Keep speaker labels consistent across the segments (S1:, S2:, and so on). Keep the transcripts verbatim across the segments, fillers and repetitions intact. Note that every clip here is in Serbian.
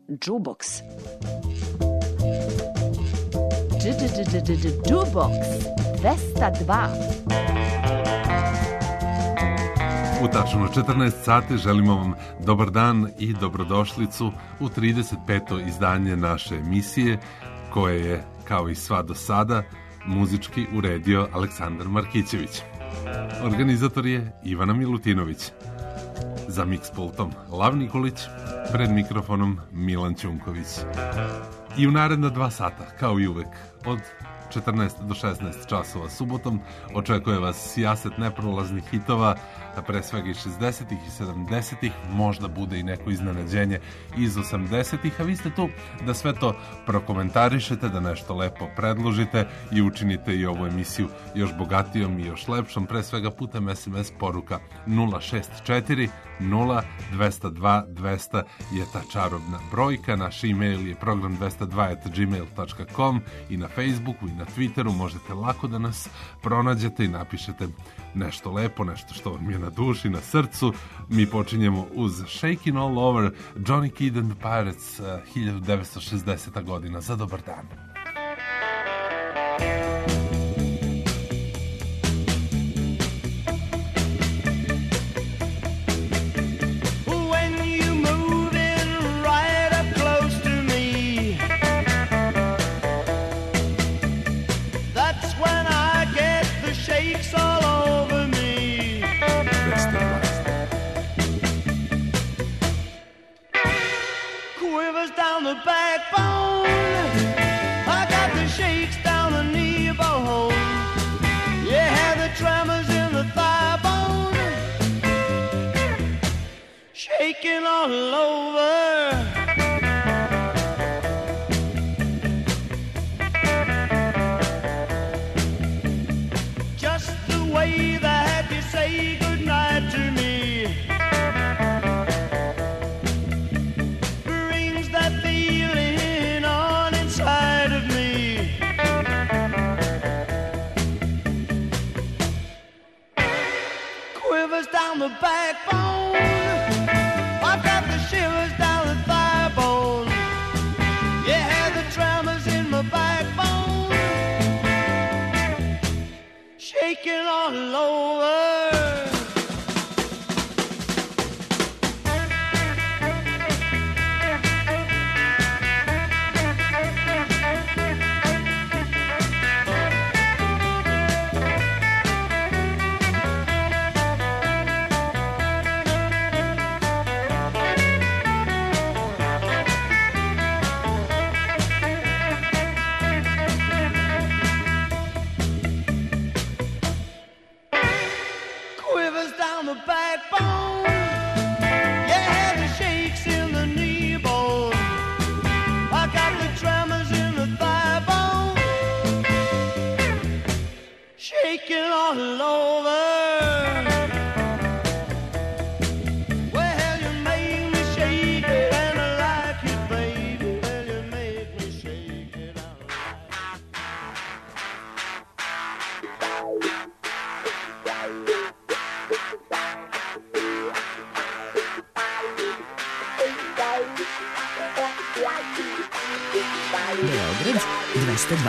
S1: Jukebox. Jukebox dvesta dva.
S2: U tačno četrnaest sati želimo vam dobar dan i dobrodošlicu u trideset peto izdanje naše emisije, koje je, kao i sva do sada, muzički uredio Aleksandar Markićević. Organizator je Ivana Milutinović. Za mikspultom Lav Nikolić, pred mikrofonom Milan Ćunković. I u naredna dva sata, kao i uvek, od četrnaest do šesnaest časova subotom, očekuje vas sijaset neprolaznih hitova, a pre svega iz šezdesetih i sedamdesetih, možda bude i neko iznenađenje iz osamdesetih, a vi ste tu da sve to prokomentarišete, da nešto lepo predložite i učinite i ovu emisiju još bogatijom i još lepšom, pre svega putem es em es poruka nula šest četiri nula dvesta dva dvesta je ta čarobna brojka. Naš e-mail je program dvesta dva at gmail tačka com i na Facebooku i na Twitteru možete lako da nas pronađete i napišete nešto lepo, nešto što vam je na duši, na srcu. Mi počinjemo uz Shakin' All Over, Johnny Kidd and the Pirates, hiljadu devetsto šezdeseta godina. Za dobar dan.
S3: Shaking all over, just the way that you say goodnight to me brings that feeling on inside of me. Quivers down the backbone, I've got the shivers down the thigh bone. Yeah, the tremors in my backbone, shaking all over. All over. Well, you make me shake it and I like it, baby. Well, you make me shake it and I like it.
S1: Beograd dvesta dva.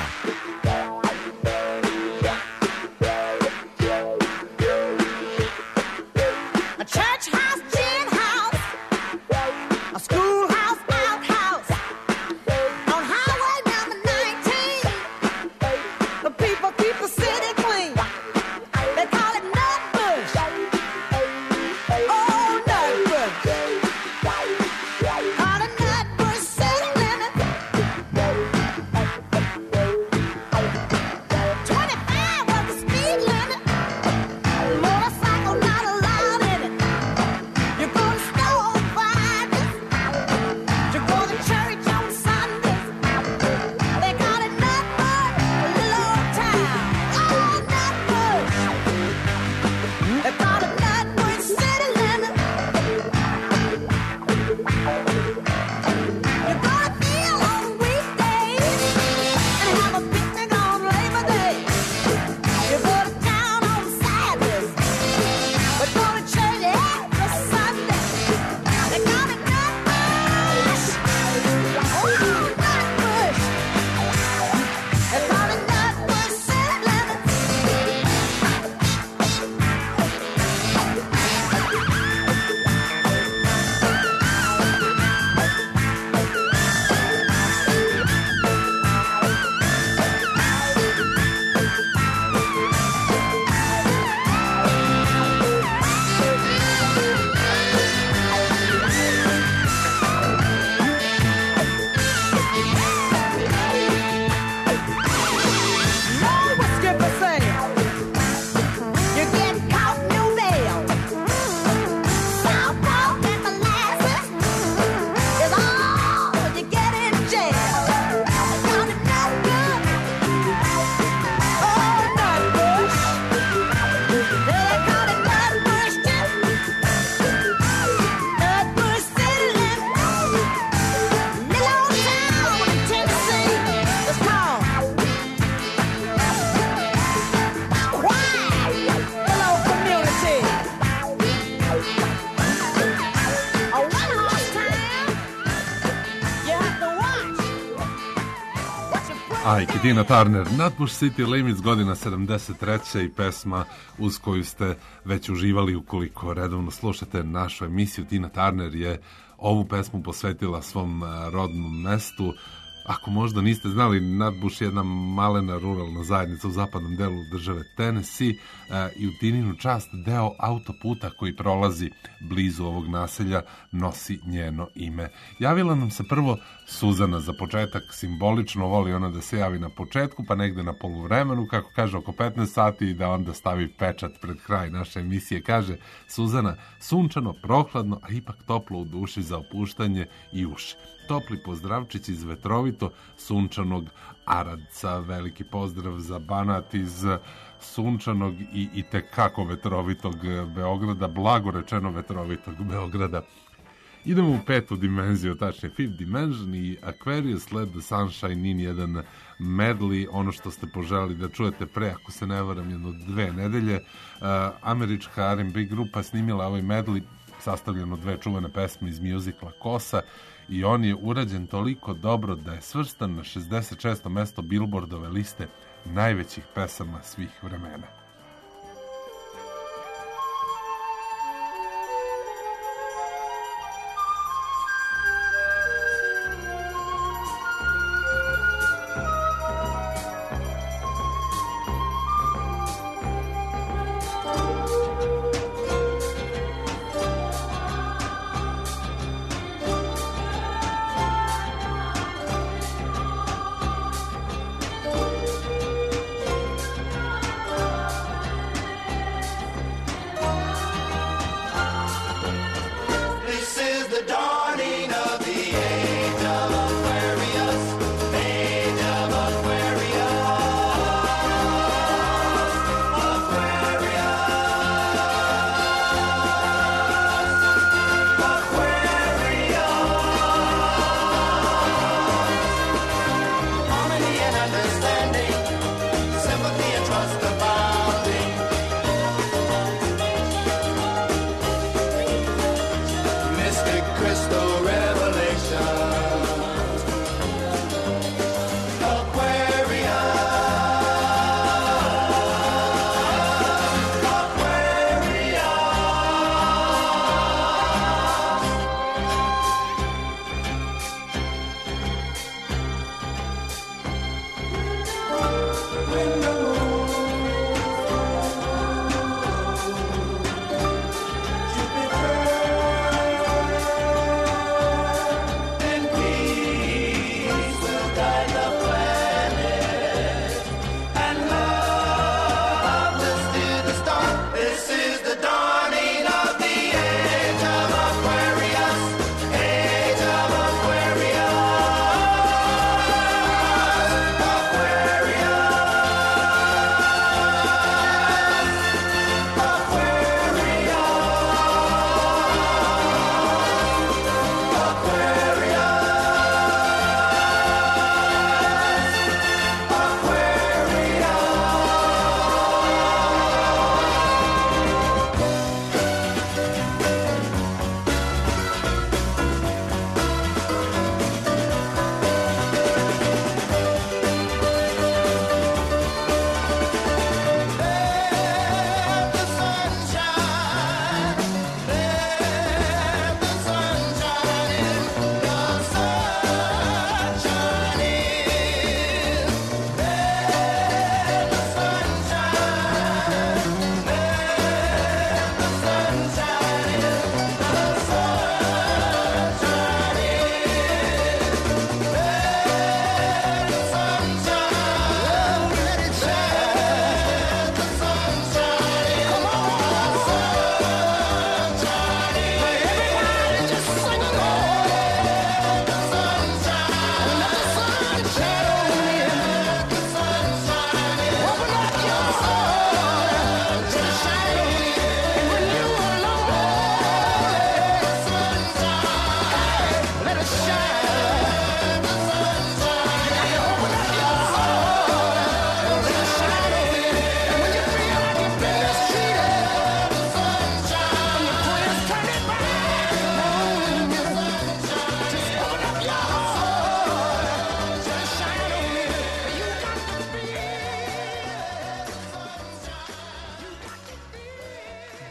S2: Ajke, Tina Turner, Nutbush City Limits, godina sedamdeset treća i pesma uz koju ste već uživali ukoliko redovno slušate našu emisiju. Tina Turner je ovu pesmu posvetila svom rodnom mestu. Ako možda niste znali, Nutbush je jedna malena ruralna zajednica u zapadnom delu države Tennessee e, i u Tininu čast deo autoputa koji prolazi blizu ovog naselja nosi njeno ime. Javila nam se prvo Suzana za početak, simbolično voli ona da se javi na početku, pa negde na poluvremenu, kako kaže oko petnaest sati i da onda stavi pečat pred kraj naše emisije. Kaže Suzana, sunčano, prohladno, a ipak toplo u duši za opuštanje i uši. Topli pozdravčić iz vetrovito sunčanog Aradca, veliki pozdrav za Banat iz sunčanog i, i tekako vetrovitog Beograda, blago rečeno vetrovitog Beograda. Idemo u petu dimenziju, tačnije Fifth Dimension i Aquarius, Let the Sunshine In, jedan medley, ono što ste poželjeli da čujete pre, ako se ne varam, jedno dve nedelje. Uh, američka R and B grupa snimila ovaj medley, sastavljeno od dve čuvene pesme iz mjuzikla Kosa, i on je urađen toliko dobro da je svrstan na šezdeset šesto mesto Billboardove liste najvećih pesama svih vremena.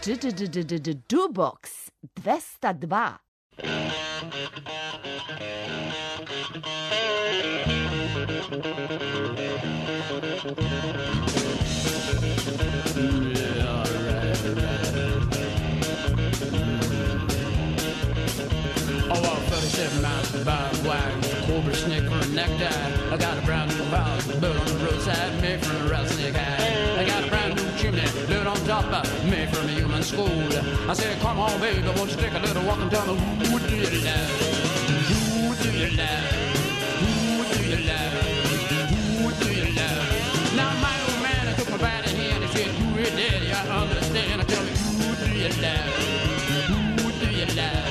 S1: Jukebox dvesta dva.
S4: thirty-seven miles of barbed wire, cobra snake for a necktie. I got a brand new house built on the roadside, made from a rattlesnake hide. I got a brand new chimney built on top of, made from a human school. I said, come on, baby, won't you take a little walk and tell me who do you love? Who do you love? Who do you love? Who do you love? Now my old man, I took my by the hand and said, who is daddy? I understand. I tell me, who do you love? Who do you love?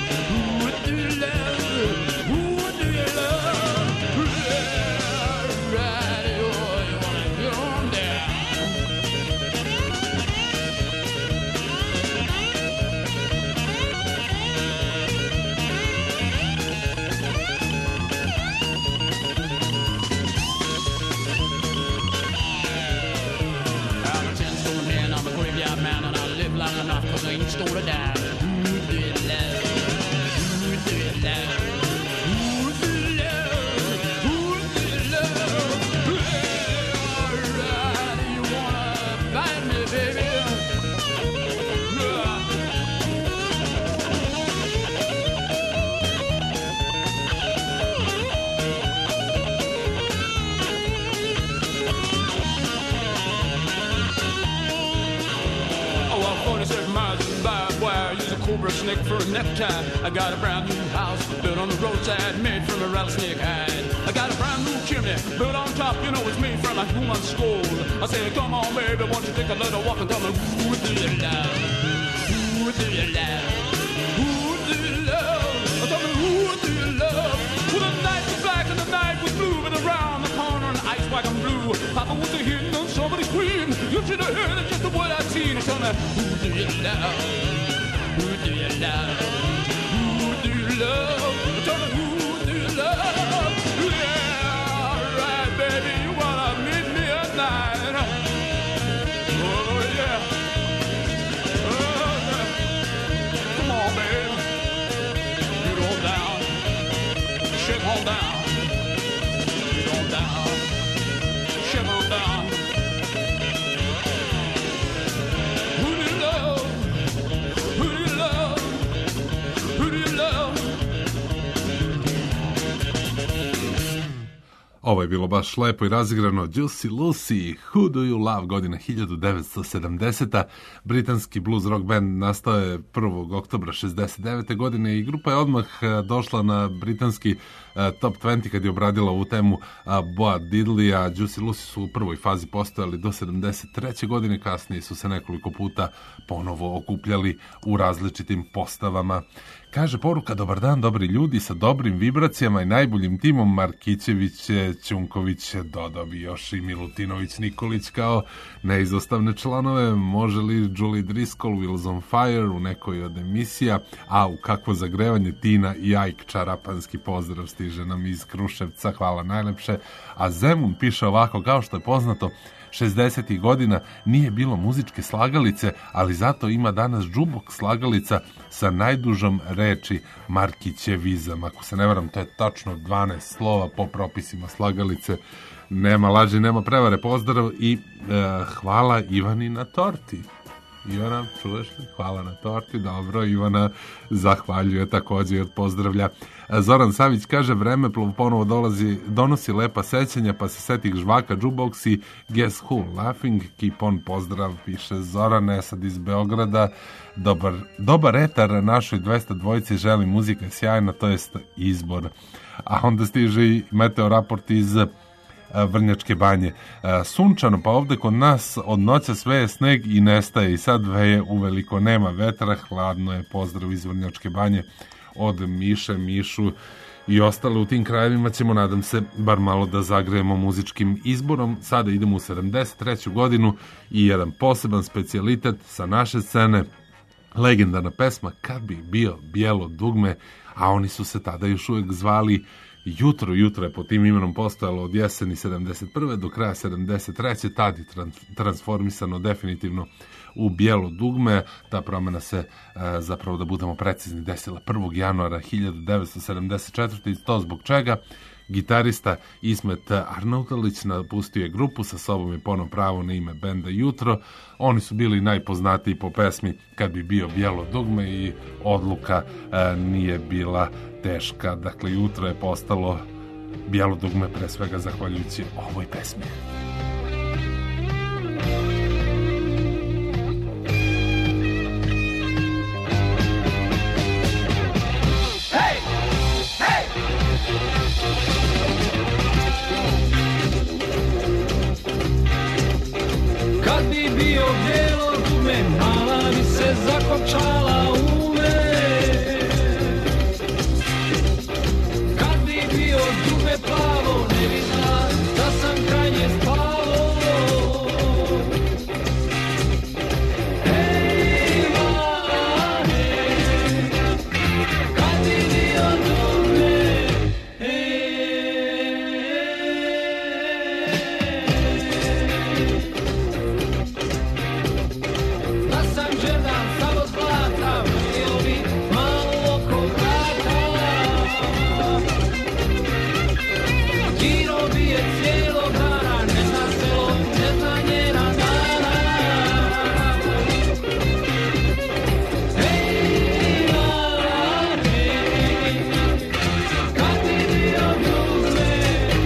S4: Stole it down. Who do you love? Who do you love? Who do you love? Who do you love? Alright, you wanna bite me, baby? Oh, I'm forty-seven miles. Cobra snake for a necktie. I got a brand new house built on the roadside, made from a rattlesnake hide. I got a brand new chimney built on top, you know it's made from a human skull. I said, come on, baby, won't you take a little walk and tell me who do you love? Who do you love? Who do you love? Tell me who do you love? Well, the night was black and the night was blue, but around the corner an ice wagon blue. Papa was a hidden on somebody's queen. You should have heard it just the way I seen it. Tell me who do you love? Who do you love? Who do you love? Tell me who do you love? Yeah, all right, baby, you wanna meet me at night? Oh yeah, oh yeah. Come on, baby, get on down, shake on down, get on down, shake on down.
S2: Ovo je bilo baš lepo i razigrano. Juicy Lucy, Who Do You Love, godina hiljadu devetsto sedamdeseta. Britanski blues rock band nastao je prvog oktobra šezdeset devete godine i grupa je odmah došla na britanski top dvadeset kad je obradila ovu temu Boa Diddleya. Juicy Lucy su u prvoj fazi postojali do sedamdeset treće godine, kasnije su se nekoliko puta ponovo okupljali u različitim postavama. Kaže poruka, dobar dan, dobri ljudi, sa dobrim vibracijama i najboljim timom Markićević, Ćunković, dodao bi još i Milutinović, Nikolić kao neizostavne članove. Može li Julie Driscoll, Wheels on Fire u nekoj od emisija? A u kakvo zagrevanje, Tina i Ajk, čarapanski pozdrav stiže nam iz Kruševca, hvala najlepše. A Zemun piše ovako, kao što je poznato, šezdesetih godina nije bilo muzičke slagalice, ali zato ima danas džubok slagalica sa najdužom reči Markićevizam. Ako se ne varam, to je tačno dvanaest slova po propisima slagalice. Nema laži, nema prevare. Pozdrav i e, hvala Ivani na torti. Ivana, čuješ li? Hvala na torti, dobro. Ivana zahvaljuje također i od pozdravlja. Zoran Savić kaže, vreme ponovo dolazi, donosi lepa sećanja, pa se setih žvaka, jukebox i Guess Who, Laughing, keep on, pozdrav, piše Zoran, sad iz Beograda. Dobar, dobar etar našoj dvesta dvojici, želi, muzika je sjajna, to jest izbor. A onda stiže i meteo raport iz Vrnjačke banje. Sunčano, pa ovde kod nas od noća sve je sneg i nestaje i sad veje uveliko, nema vetra, hladno je, pozdrav iz Vrnjačke banje od Miše, Mišu i ostale u tim krajevima ćemo, nadam se, bar malo da zagrejemo muzičkim izborom. Sada idemo u sedamdeset treću godinu i jedan poseban specijalitet sa naše scene, legendarna pesma Kad bi bio bijelo dugme, a oni su se tada još uvijek zvali Jutro, jutro je pod tim imenom postojalo od jeseni sedamdeset prve do kraja sedamdeset treće Tad je transformisano definitivno u bijelo dugme. Ta promjena se, zapravo da budemo precizni, desila prvog januara hiljadu devetsto sedamdeset četvrte i to zbog čega gitarista Ismet Arnautalić napustio je grupu, sa sobom je ponovo pravo na ime benda Jutro. Oni su bili najpoznatiji po pesmi Kad bi bio bijelo dugme i odluka e, nije bila teška. Dakle, Jutro je postalo bijelo dugme pre svega zahvaljujući ovoj pesmi.
S5: Zakopčala u me, kad bi bio dugme plavo, ne bi znao da sam krajnje spavo. Hej, mane, kad bi bio dugme, da sam žerdan samo zlata, bio bi malo oko vrata. Kino bi je cijelog dana, ne zna selo, ne zna njena dana. Hej, mane, kad bi bio dugme,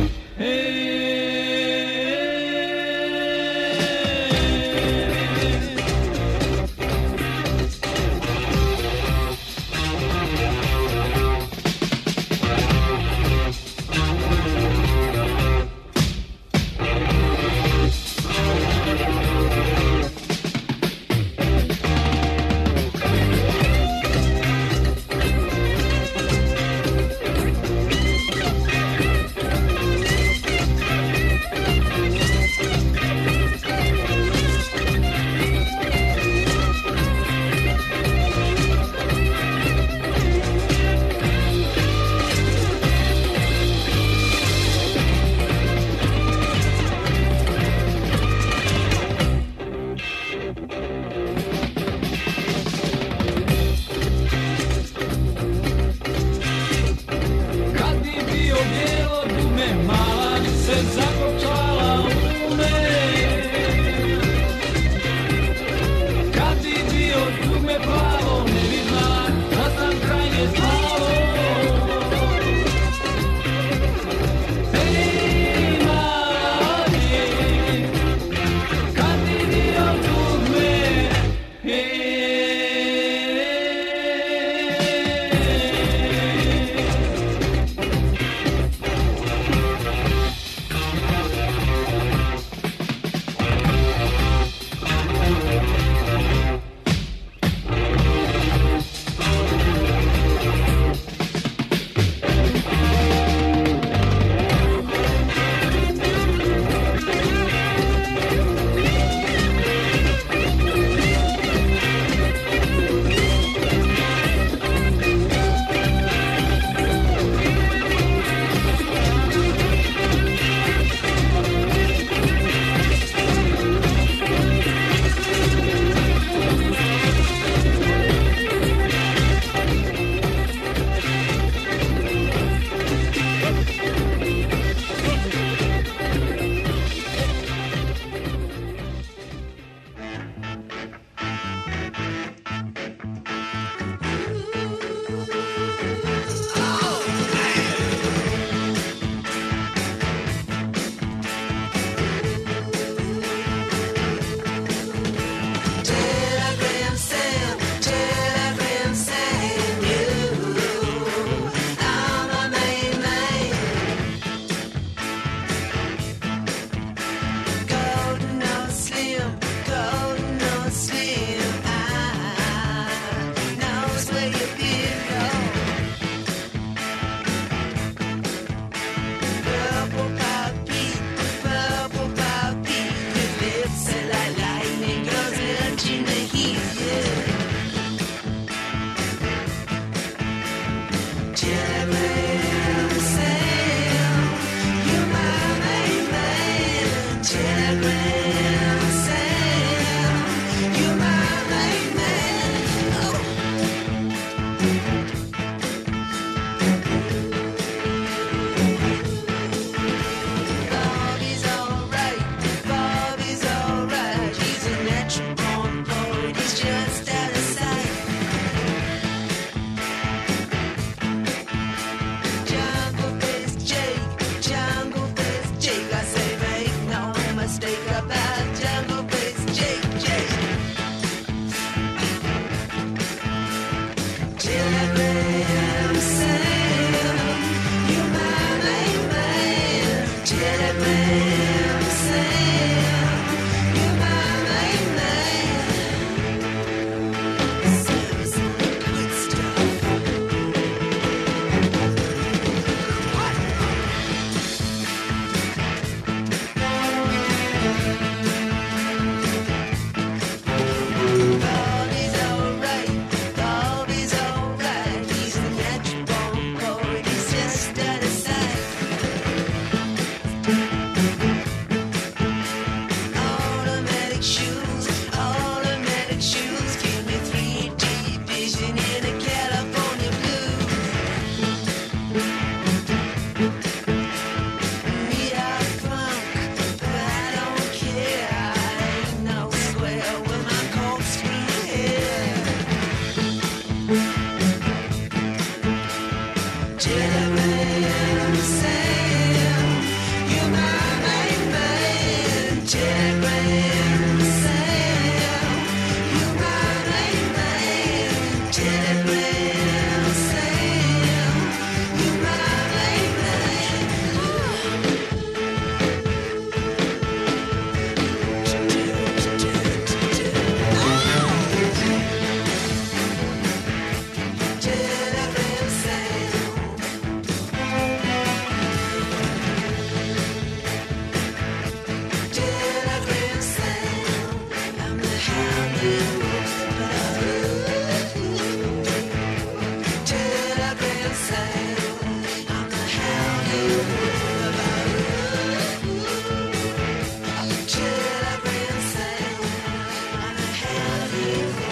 S5: kad bi bio bijelo dugme, mala bi se zakopčala u me. Kad bi bio dugme plavo, ne bi znala da sam krajnje slavo. Hej, mane, kad bi bio dugme,
S6: Telegram Sam, you're my main man. Service and good stuff. God is alright, God is alright. He's the natural born poet, he's just out of sight. Automatic shoes, automatic shoes. Give me three D vision in a California blue. We are drunk, but I don't care. I ain't no swell with my corkscrew hair. Telegram Sam, you're my main man. Telegram Sam, you're my main man. Telegram Sam, you're my main man. Telegram Sam. Telegram Sam, I'm the hound who walks about. Telegram Sam, I'm the hound who walks about. Telegram Sam, I'm the hound who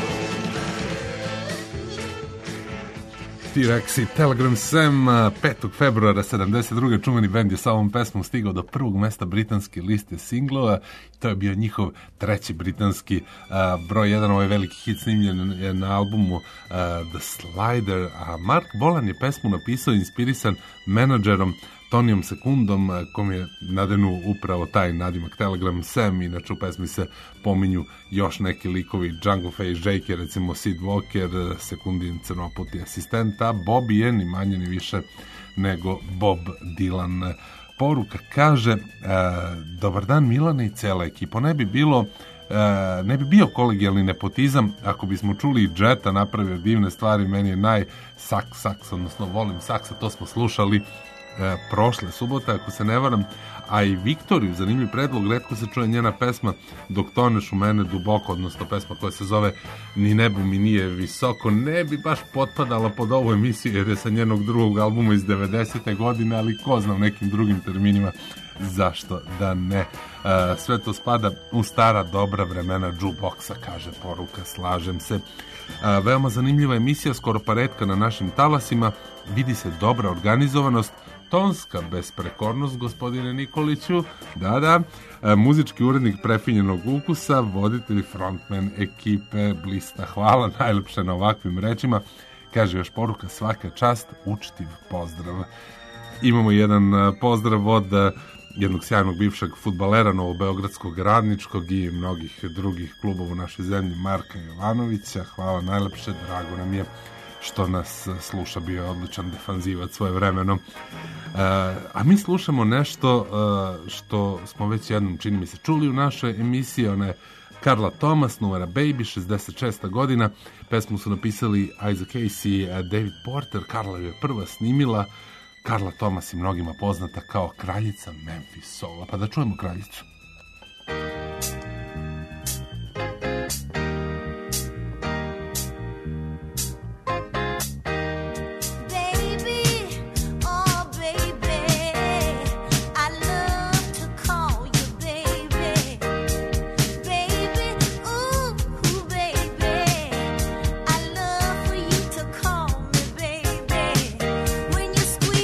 S2: T-Rex i Telegram Sam, petog februara sedamdeset druge čuveni bend je sa ovom pesmom stigao do prvog mesta britanske liste singlova. To je bio njihov treći britanski a, broj jedan, ovaj veliki hit snimljen je na albumu a, The Slider, a Mark Bolan je pesmu napisao inspirisan menadžerom Tonijom Sekundom, a, kom je nadenu upravo taj nadimak Telegram Sam. Inače u pesmi se pominju još neki likovi, Jungle Face Jake, recimo Sid Walker, Sekundin crnoputi asistent, a Bobby je ni manje ni više nego Bob Dylan. Poruka kaže, e, dobar dan Milane i cela ekipa, ne bi bilo e, ne bi bio kolegijalni nepotizam ako bismo čuli i Jetta napravio divne stvari. Meni je naj saks, saks, odnosno volim saksa, to smo slušali e, prošle subote, ako se ne varam, a i Viktoriju, zanimljiv predlog, retko se čuje njena pesma Dok toneš u mene duboko, odnosno pesma koja se zove Ni nebo mi nije visoko, ne bi baš potpadala pod ovu emisiju jer je sa njenog drugog albuma iz devedesete godine, ali ko zna u nekim drugim terminima, zašto da ne. E, sve to spada u stara dobra vremena jukeboxa, kaže poruka, slažem se. E, veoma zanimljiva emisija, skoro pa retka na našim talasima, vidi se dobra organizovanost, tonska besprekornost, gospodine Nikoliću, da, da, e, muzički urednik prefinjenog ukusa, voditelj frontman ekipe Blista. Hvala najlepše na ovakvim rečima. Kaže još poruka, svaka čast, učtiv pozdrav. Imamo jedan e, pozdrav od e, jednog sjajnog bivšeg fudbalera Novobeogradskog Radničkog i mnogih drugih klubova u našoj zemlji, Marka Jovanovića. Hvala najlepše, drago nam je što nas sluša, bio je odličan defanzivac svoje vremeno. Uh, a mi slušamo nešto uh, što smo već jednom, čini mi se, čuli u našoj emisiji. Ona je Carla Thomas, Nowhere Baby, šezdeset šesta godina. Pesmu su napisali Isaac Hayes i David Porter. Carla ju je prva snimila. Carla Thomas je mnogima poznata kao kraljica Memphis Soula. Pa da čujemo kraljicu.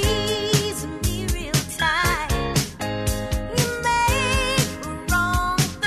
S7: Wrong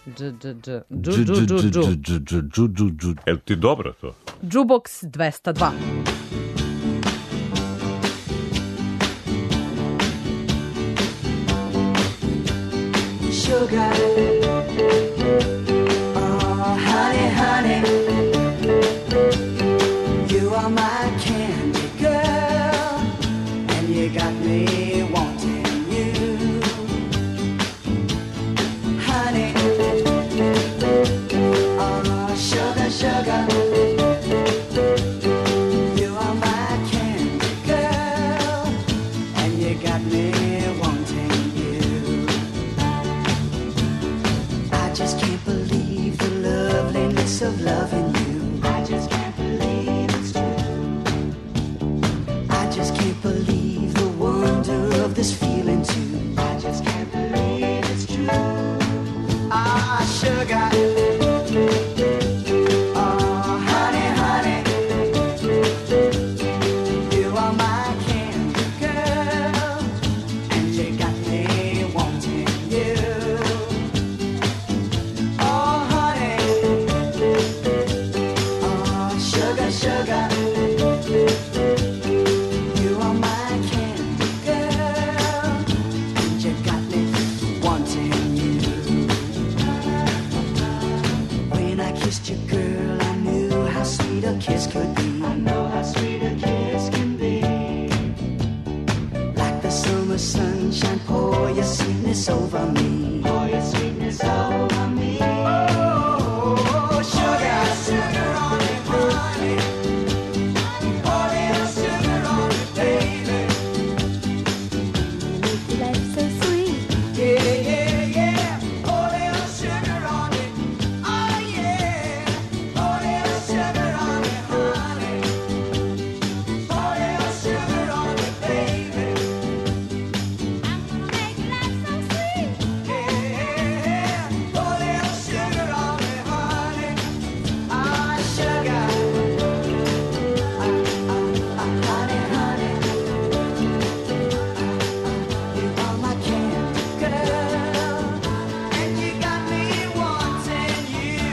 S7: Dž, dž, dž. Džu, džu, džu, džu.
S8: Je li ti dobro to?
S7: Džuboks dvesta dva.
S6: Sugar, oh honey, honey, you are my candy girl, and you got me wanting you, honey, oh sugar, sugar, you are my candy girl, and you got me wanting you. I just can't believe the loveliness of loving you. I just can't believe it's true. I just can't believe the wonder of this feeling too. I just can't believe it's true. Ah, sugar. Oh, honey, honey. You are my candy girl, and you got me wanting you. Oh, honey, oh, sugar, sugar, you are my candy girl, and you got me wanting you. When I kissed you, girl, I knew how sweet a kiss could be. I know how sweet a kiss can be. Like the summer sunshine, pour your sweetness over me. Pour your sweetness over me. Oh, sugar, sugar on me, honey. Pour little sugar on me, baby.
S9: Life so sweet.
S6: Yeah, yeah, yeah. Pour little sugar on me. Oh, yeah. Pour little sugar on me, honey. Pour little sugar on me, baby.
S9: I'm gonna make life so sweet.
S6: Yeah, pour little sugar on me, honey. Ah, sugar. Ah, ah, ah, honey, honey. You are my candy girl, and you got me wanting you.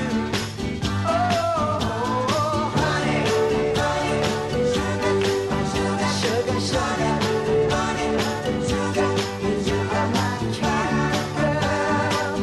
S6: Oh, honey, honey, sugar, sugar, sugar, honey, sugar, you are my candy girl.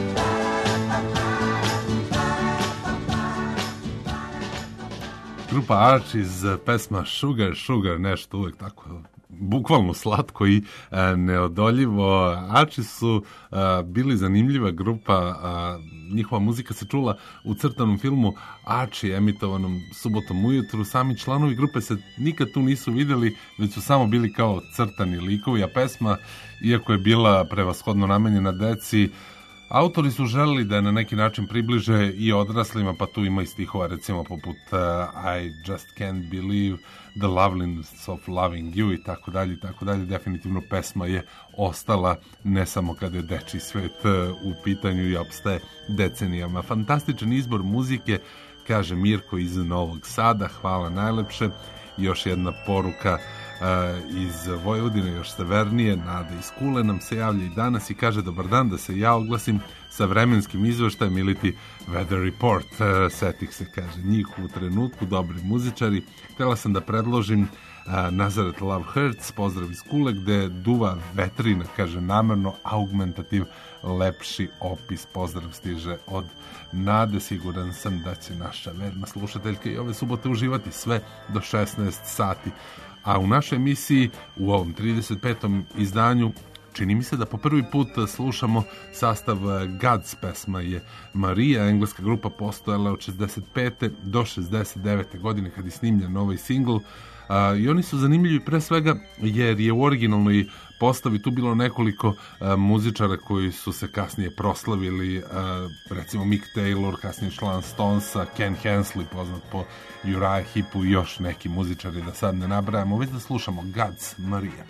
S2: Grupa Archies, pesma Sugar, Sugar, nešto uvek tako bukvalno slatko i e, neodoljivo. Archies su e, bili zanimljiva grupa, a, njihova muzika se čula u crtanom filmu Archie, emitovanom subotom ujutru. Sami članovi grupe se nikad tu nisu videli, već su samo bili kao crtani likovi, a pesma, iako je bila prevashodno namenjena deci, autori su želeli da je na neki način približe i odraslima, pa tu ima i stihova recimo poput uh, I just can't believe the loveliness of loving you i tako dalje i tako dalje. Definitivno pesma je ostala ne samo kada je dečiji svet uh, u pitanju i opstaje decenijama. Fantastičan izbor muzike, kaže Mirko iz Novog Sada, hvala najlepše. Još jedna poruka uh, iz Vojvodine, još severnije, Nada iz Kule nam se javlja i danas i kaže dobar dan, da se ja oglasim sa vremenskim izveštajem ili ti Weather Report. Uh, setih se, kaže, njih u trenutku, dobri muzičari. Htjela sam da predložim uh, Nazareth Love Hurts, pozdrav iz Kule, gde duva vetrina, kaže, namerno augmentativ, lepši opis, pozdrav stiže od Nade. Siguran sam da će naša verna slušateljka i ove subote uživati sve do šesnaest sati. A u našoj emisiji, u ovom trideset petom izdanju, čini mi se da po prvi put slušamo sastav Gods. Pesma je Marija, engleska grupa postojala od šezdeset pete do šezdeset devete godine kad je snimljen ovaj singl. A, i oni su zanimljivi pre svega jer je u originalnoj postavi tu bilo nekoliko a, muzičara koji su se kasnije proslavili, a, recimo Mick Taylor, kasnije član Stonesa, Ken Hensley, poznat po Uriah Heepu i još neki muzičari, da sad ne nabrajamo, već da slušamo Gods, Marija.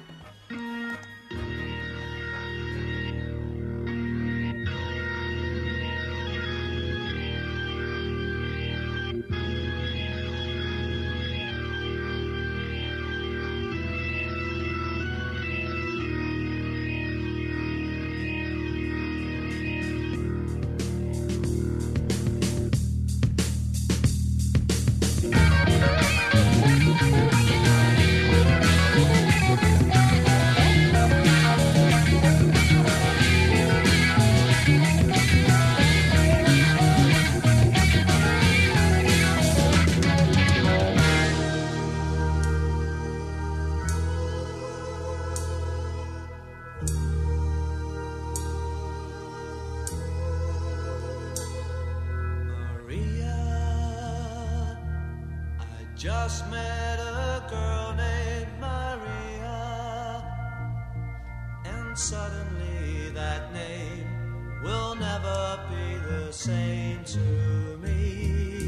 S3: just met a girl named Maria, and suddenly that name will never be the same to me.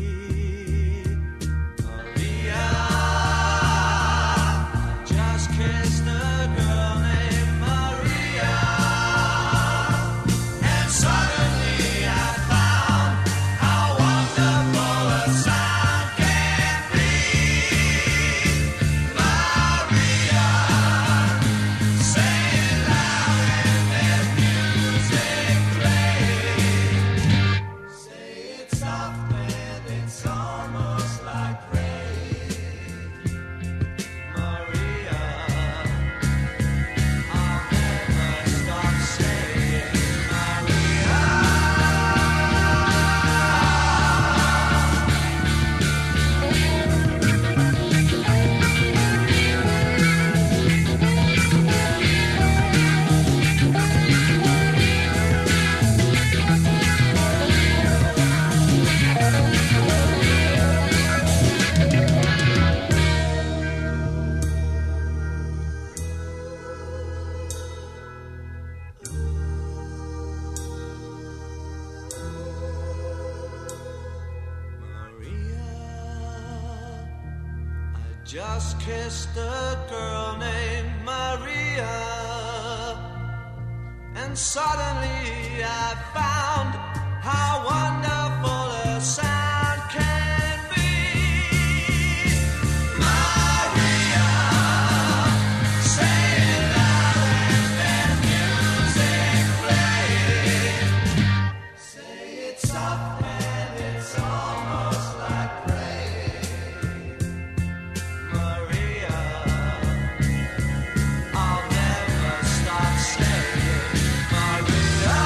S3: Maria, just kissed a girl named Maria, and suddenly I found how wonderful a sound can be. Maria, say it loud and let music play. Say it soft and it's almost like rain. Maria, I'll never stop saying Maria. Maria, I just kissed a girl named Maria, and suddenly I found how wonderful a sound can be. Maria, say it loud and let music play. Say it soft and it's almost like rain. Maria, I'll never stop saying Maria.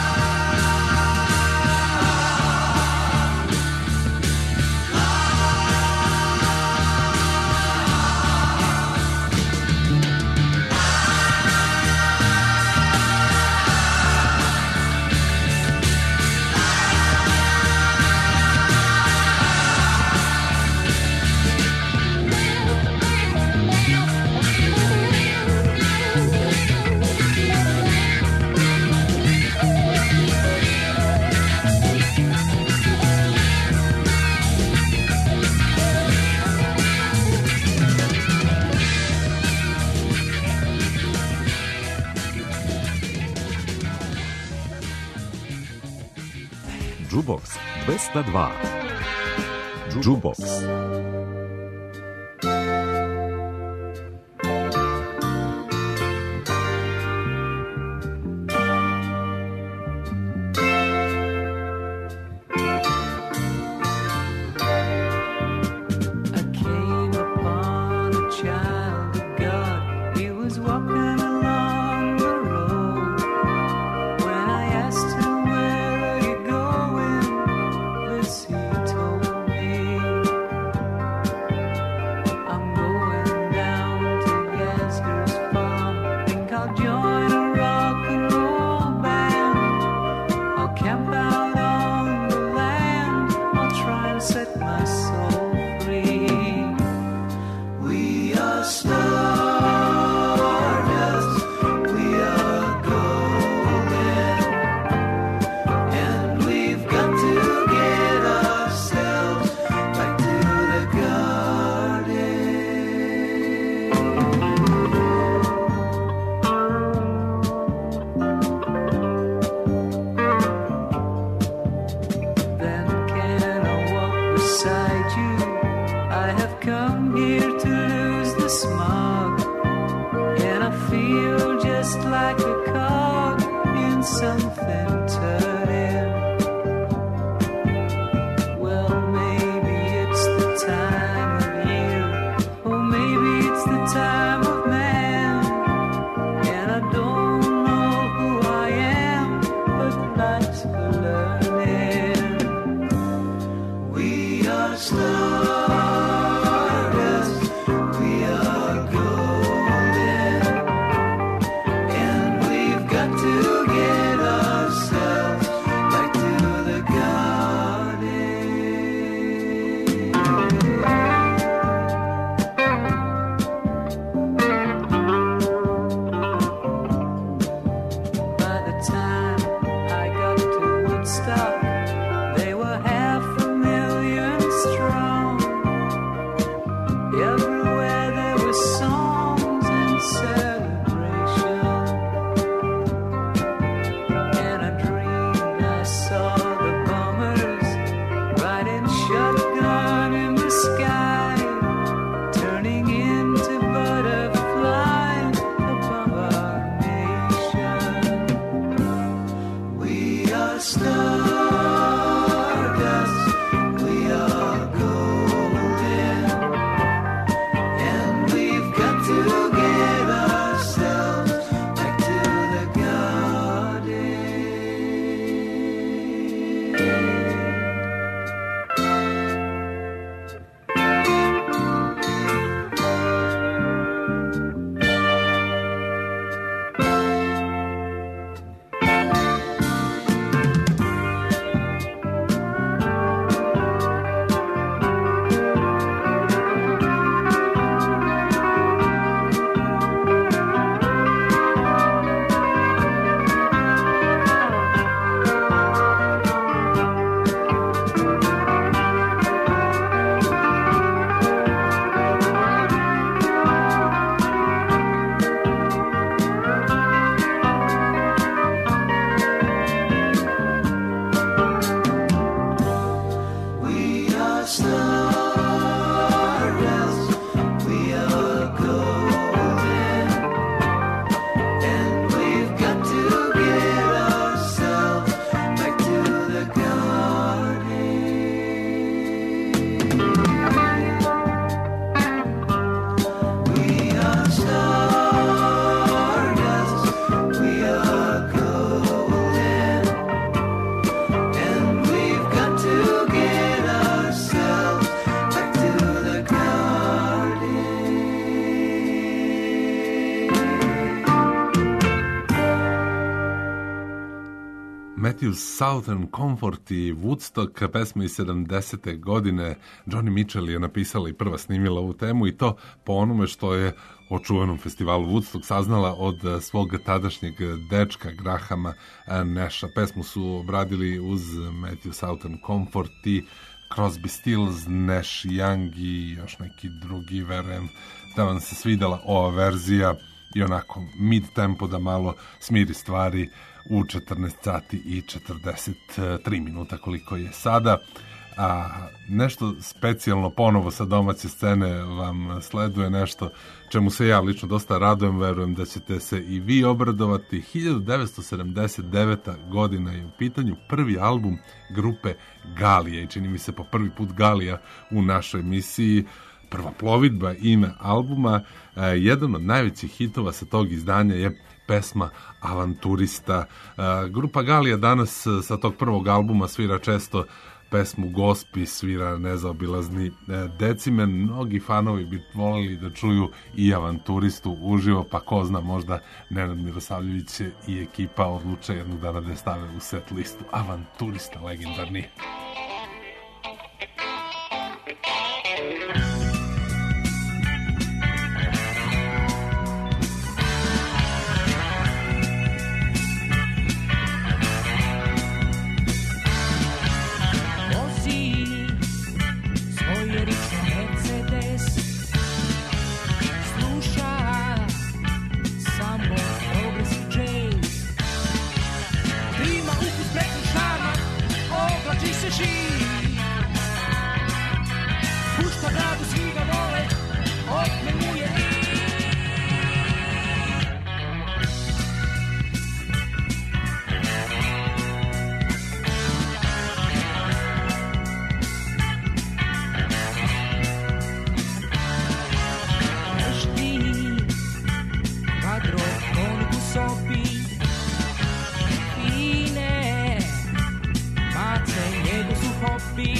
S8: Jukebox dvesta dva. Jukebox.
S6: I came upon a child of God. He was walking along the road. When I asked him, "Where are you going?" this he told me, "I'm going down to Gasker's farm. Think I'll join a rock and roll band. I'll camp out on the land. I'll try and set my soul free. We are stardust, we are golden, and we've got to get ourselves back to the garden." Then can I walk beside you? I have come here to lose the smog, and I feel just like a cog in something turning. Well, maybe it's the time of year, or maybe it's the time of man, and I don't know who I am, but life's for learning. We are stardust, we are golden, and we've got to get ourselves back to the garden.
S2: Matthew's Southern Comfort i Woodstock, pesma iz sedamdesete godine. Johnny Mitchell je napisala i prva snimila ovu temu i to po onome što je o čuvenom festivalu Woodstock saznala od svog tadašnjeg dečka Grahama Nasha. Pesmu su obradili uz Matthew Southern Comfort i Crosby, Stills, Nash, Young i još neki drugi. Verujem da vam se svidela ova verzija i onako mid tempo da malo smiri stvari u četrnaest sati i četrdeset tri minuta koliko je sada. A nešto specijalno ponovo sa domaće scene vam sleduje, nešto čemu se ja lično dosta radujem, verujem da ćete se i vi obradovati. hiljadu devetsto sedamdeset deveta godina je u pitanju, prvi album grupe Galija i čini mi se po prvi put Galija u našoj emisiji. Prva plovidba, ime albuma. E, jedan od najvećih hitova sa tog izdanja je pesma Avanturista. E, grupa Galija danas sa tog prvog albuma svira često pesmu Gospi, svira Nezaobilazni e, decimen. Mnogi fanovi bi voleli da čuju i Avanturistu uživo, pa ko zna, možda Nenad Mirosavljević i ekipa odluče jednog dana da je stave u set listu. Avanturista legendarni.
S10: Be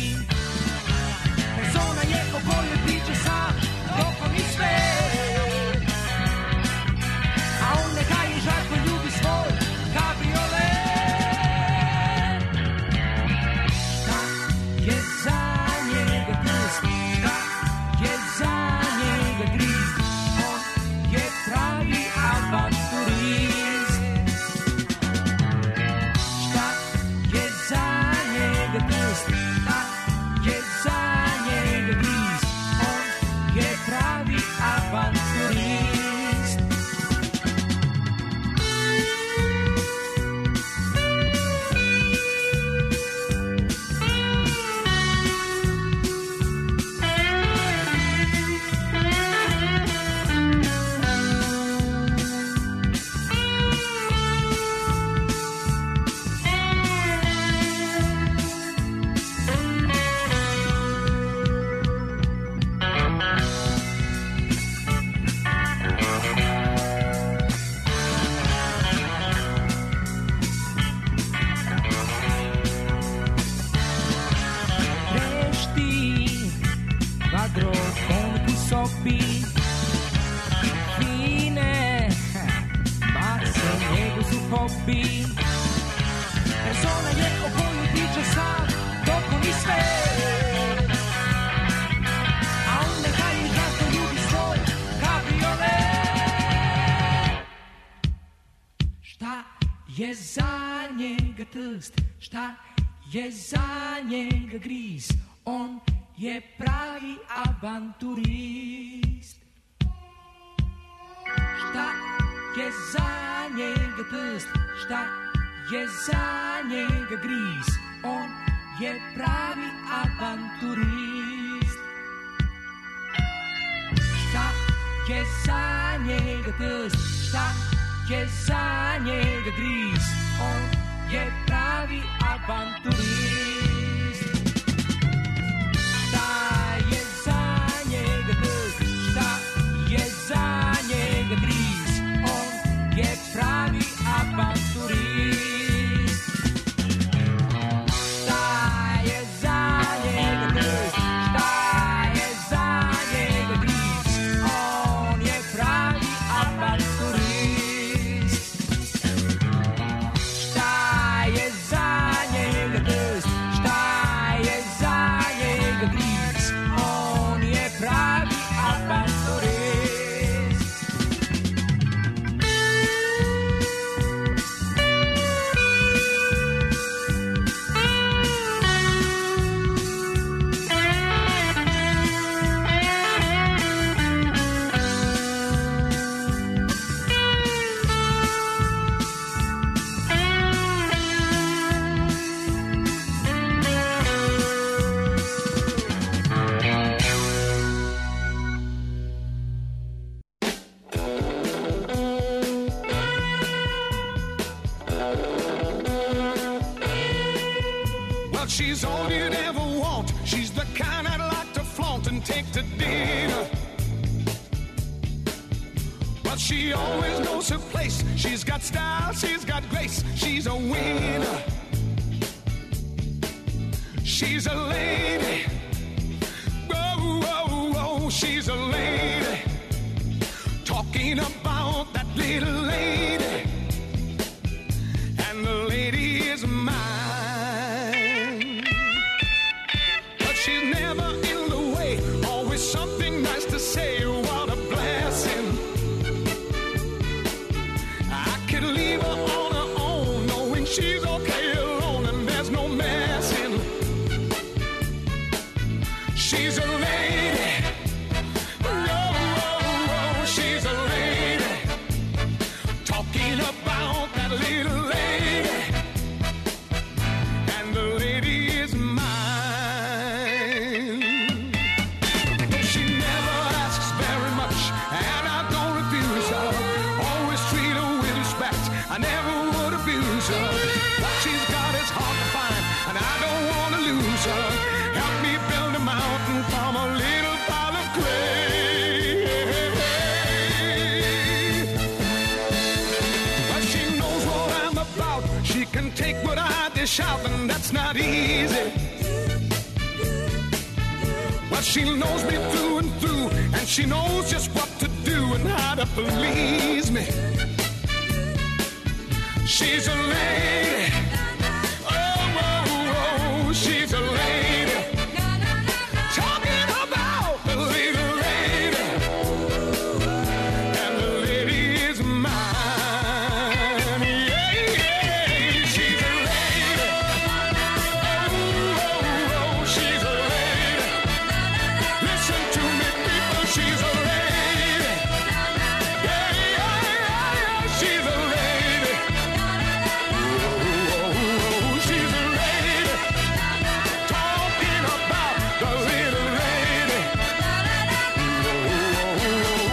S5: Persona je o koju priča sam dok oni sve. A onda kad je žato ljubi svoj kabriolet. Šta je za njega trst, šta je za njega gris, on je pravi avanturist. Šta je za njega trst, šta je za njega gris, on je pravi avanturist. Šta je za njega trst, šta je za njega gris, on je pravi avanturist. Šta je za njega trst, šta je za njega gris, on je pravi avanturist. Šta je za njega trst, šta je za njega gris, on je pravi avanturist. Šta je za njega trst, šta je za njega gris, on je pravi avanturist.
S4: Well, she's all you'd ever want. She's the kind I'd like to flaunt and take to dinner. But she always knows her place. She's got style, she's got grace. She's a winner. She's a lady. Whoa, whoa, whoa, she's a lady. Talking about that little lady. And the lady is mine. But she's never in the way. Always something nice to say. What a blessing. I could leave her on her own, knowing she's okay alone and there's no messing. She's a lady. Whoa, whoa, whoa, she's a lady. Talking about that little lady. And the lady is mine. She never asks very much, and I don't refuse her. Always treat her with respect. I never would abuse her. What she's got is hard to find, and I don't want to lose her. Help me build a mountain from a little pile of clay. But she knows what I'm about. She can take what I dish out, and that's not easy. But she knows me through and through, and she knows just what to do and how to please me. She's a lady. Oh, oh, oh, she's a lady. Talking about the little lady. And the lady is mine. Yeah, yeah, she's a lady. Oh, oh, oh, she's a lady. Listen to me, people, she's a lady. Yeah, yeah, yeah, yeah, she's a lady. Oh, oh, oh, she's a lady. Talking about the little lady. Oh, oh,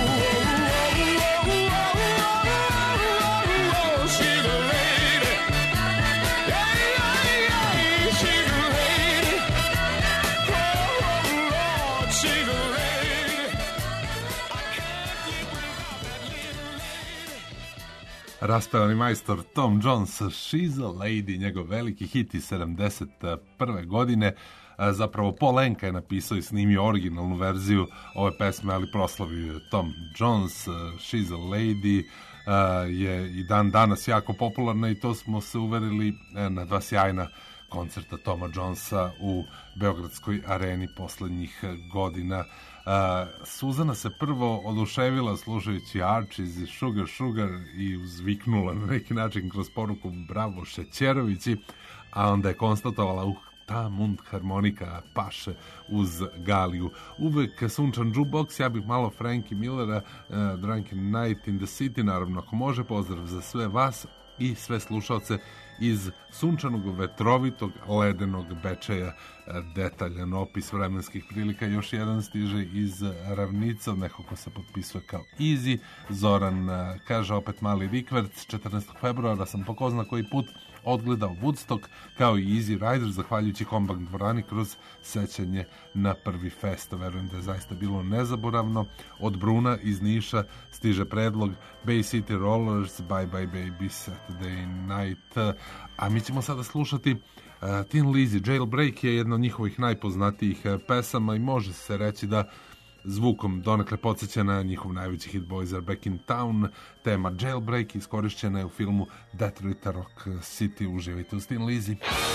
S4: oh, oh, she's a lady. Yeah, yeah, yeah, she's a lady. Oh, Lord, she's a lady. I can't live without that little lady.
S2: Raspevani majstor Tom Jones, She's a Lady, njegov veliki hit iz sedamdeset prve godine. E, Zapravo Paul Anka je napisao i snimio originalnu verziju ove pesme, ali proslavio je Tom Jones, e, She's a Lady. je i dan danas jako popularna i to smo se uverili na dva sjajna koncerta Toma Jonesa u Beogradskoj areni poslednjih godina. Suzana se prvo oduševila slušajući Archies i Sugar Sugar i uzviknula na neki način kroz poruku bravo Šećerovići, a onda je konstatovala uh, ta mundharmonika paše uz Galiju. Uvek sunčan jukebox, ja bih malo Frankie Millera, uh, Drunken Night in the City, naravno ako može, pozdrav za sve vas i sve slušalce iz sunčanog, vetrovitog, ledenog Bečeja. Detaljan opis vremenskih prilika još jedan stiže iz Ravnica, neko ko se potpisuje kao Easy. Zoran kaže opet mali rikverc, četrnaestog februara sam po ko zna koji put odgledao Woodstock kao i Easy Rider zahvaljujući Kombank dvorani kroz sećanje na prvi fest. Verujem da je zaista bilo nezaboravno. Od Bruna iz Niša stiže predlog Bay City Rollers, Bye Bye Baby, Saturday Night. A mi ćemo sada slušati uh, Tin Lizzy. Jailbreak je jedna od njihovih najpoznatijih uh, pesama i može se reći da zvukom donekle podsjeća na njihov najveći hit Boys Are Back in Town. Tema Jailbreak iskorišćena je u filmu Detroit Rock City. Uživajte uz Tin Lizzy.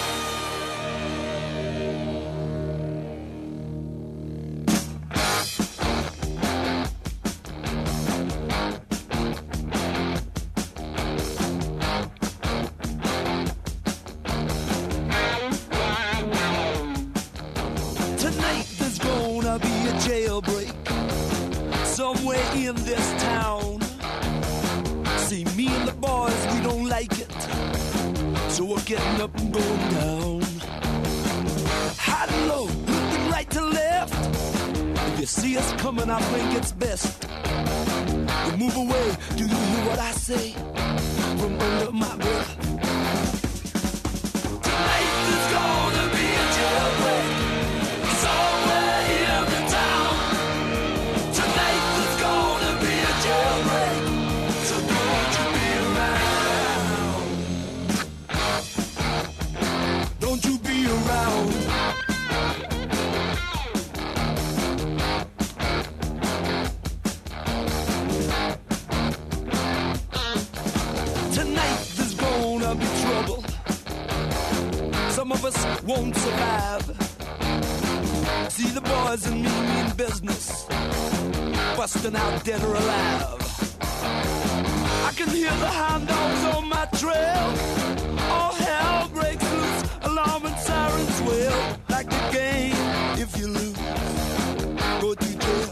S10: In this town, see me and the boys, we don't like it, so we're getting up and going down. High and low, looking right to left. If you see us coming, I think it's best you move away. Do you hear what I say from under my breath? Tonight there's gonna be a jailbreak somewhere in the town. Tonight there's gonna be a jailbreak, so don't you be around. Don't you be around. Tonight there's gonna be trouble. Some of us won't survive. See the boys and me mean business, busting out dead or alive. I can hear the hound dogs on my trail. All hell breaks loose, alarm and sirens wail. Like the game, if you lose, go to jail.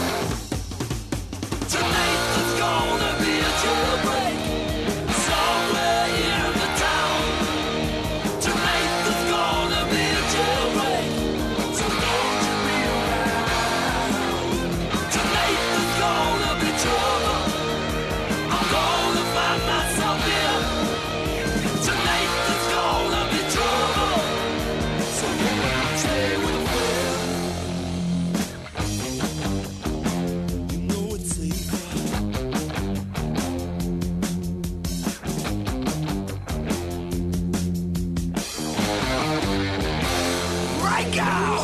S10: Tonight there's gonna be a jailbreak somewhere in the town. Tonight there's gonna be a jailbreak, so don't you be around. Tonight there's gonna be trouble. I'm gonna find myself here. Tonight there's gonna be trouble, so stay with a friend. You know it's safer. Break out!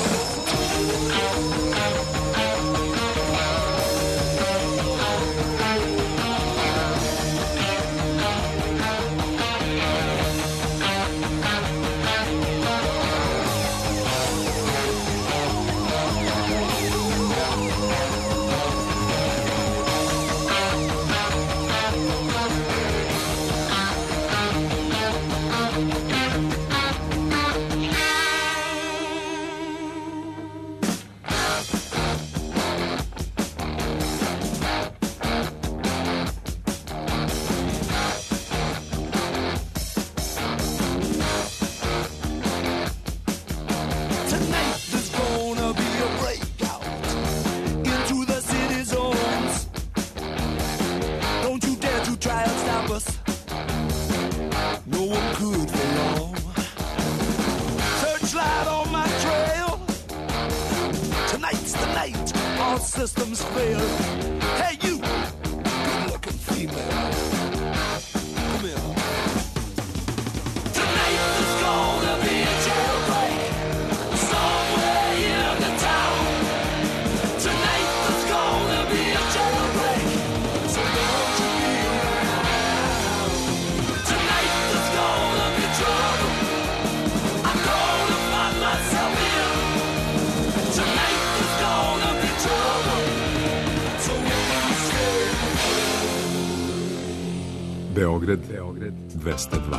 S10: Tonight there's gonna be a breakout into the city zones. Don't you dare to try and stop us. No one could for long. Searchlight on my trail. Tonight's the night all systems fail. Hey you, good-looking female, come here. Tonight there's gonna be a jailbreak somewhere in the town. Tonight there's gonna be a jailbreak, so don't you be around.
S8: Beograd, Beograd dvesta dva.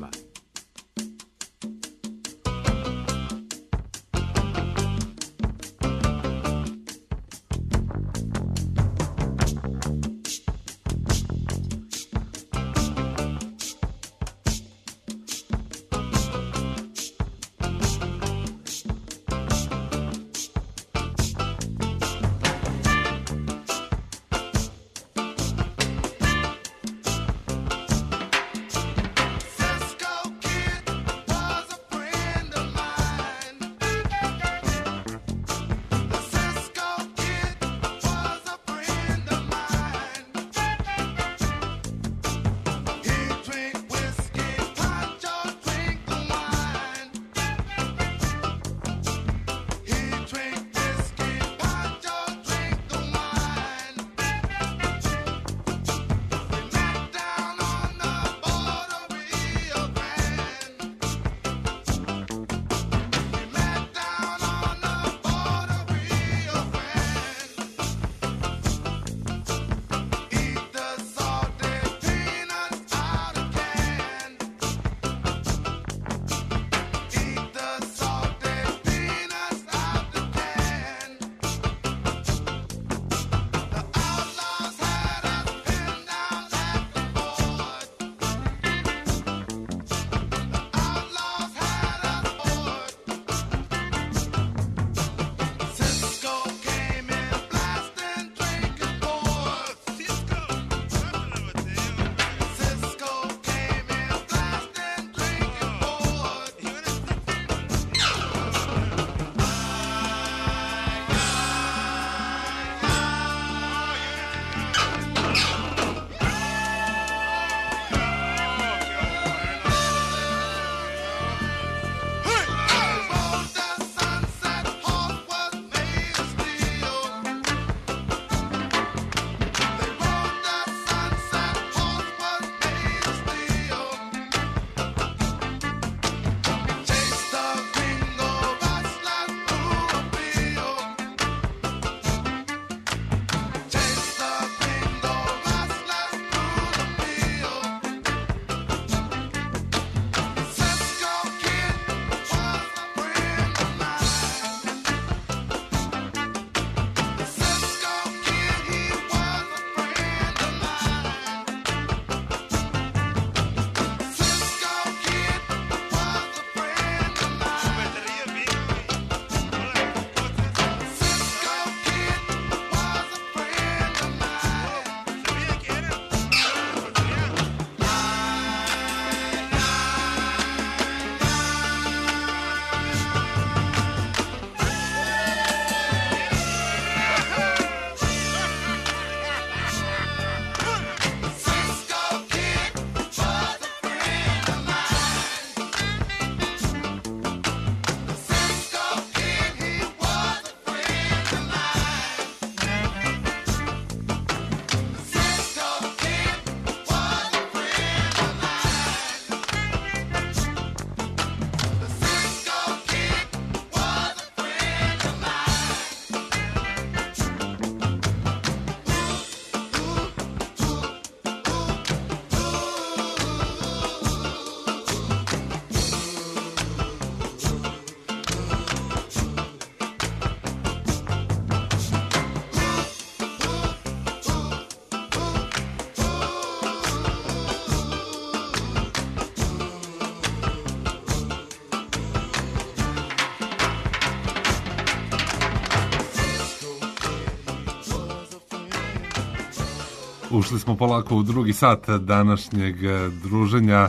S2: Ušli smo polako u drugi sat današnjeg druženja.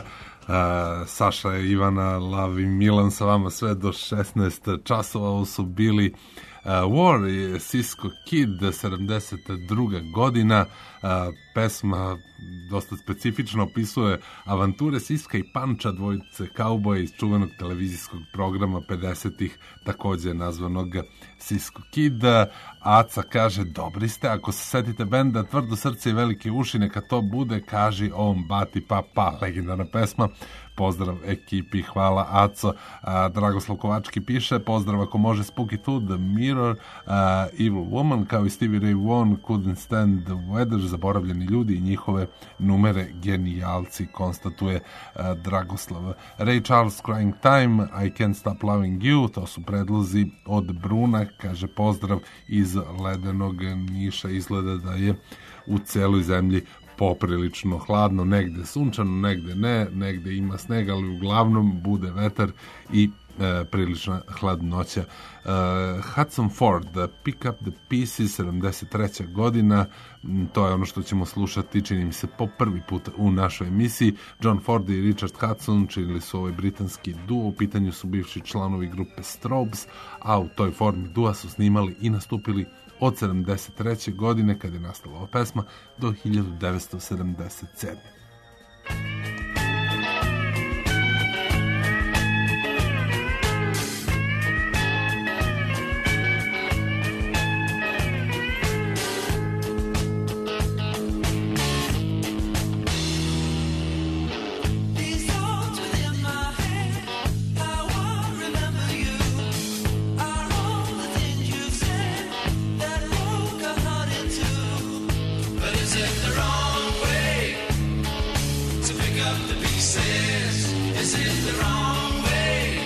S2: Saša, Ivana, Lav i Milan sa vama sve do šesnaest časova. Ovo su bili War i Cisco Kid, sedamdeset druga godina. Pesma dosta specifično opisuje avanture Siska i Panča, dvojice kauboja iz čuvenog televizijskog programa pedesetih, takođe nazvanog Cisco Kid. Aca kaže, dobri ste, ako se setite benda Tvrdo srce i velike uši, neka to bude, kaži ovom bati pa pa, legendarna pesma. Pozdrav ekipi, hvala Aco. A, Dragoslav Kovački piše, pozdrav ako može Spooky Tooth, Mirror, a, Evil Woman, kao i Stevie Ray Vaughan, Couldn't Stand the Weather, zaboravljeni savremeni ljudi i njihove numere genijalci, konstatuje uh, Dragoslav. Ray Charles, Crying Time, I Can't Stop Loving You, to su predlozi od Bruna, kaže pozdrav iz ledenog Niša, izgleda da je u celoj zemlji poprilično hladno, negde sunčano, negde ne, negde ima snega, ali uglavnom bude vetar i e, prilična hladnoća. E, Hudson Ford, Pick Up the Pieces, sedamdeset treća godina, to je ono što ćemo slušati, čini mi se, po prvi put u našoj emisiji. John Ford i Richard Hudson činili su ovaj britanski duo, u pitanju su bivši članovi grupe Strobes, a u toj formi dua su snimali i nastupili od sedamdeset treće godine, kad je nastala ova pesma, do hiljadu devetsto sedamdeset sedme.
S10: Is it the wrong way to pick up the pieces? Is it the wrong way?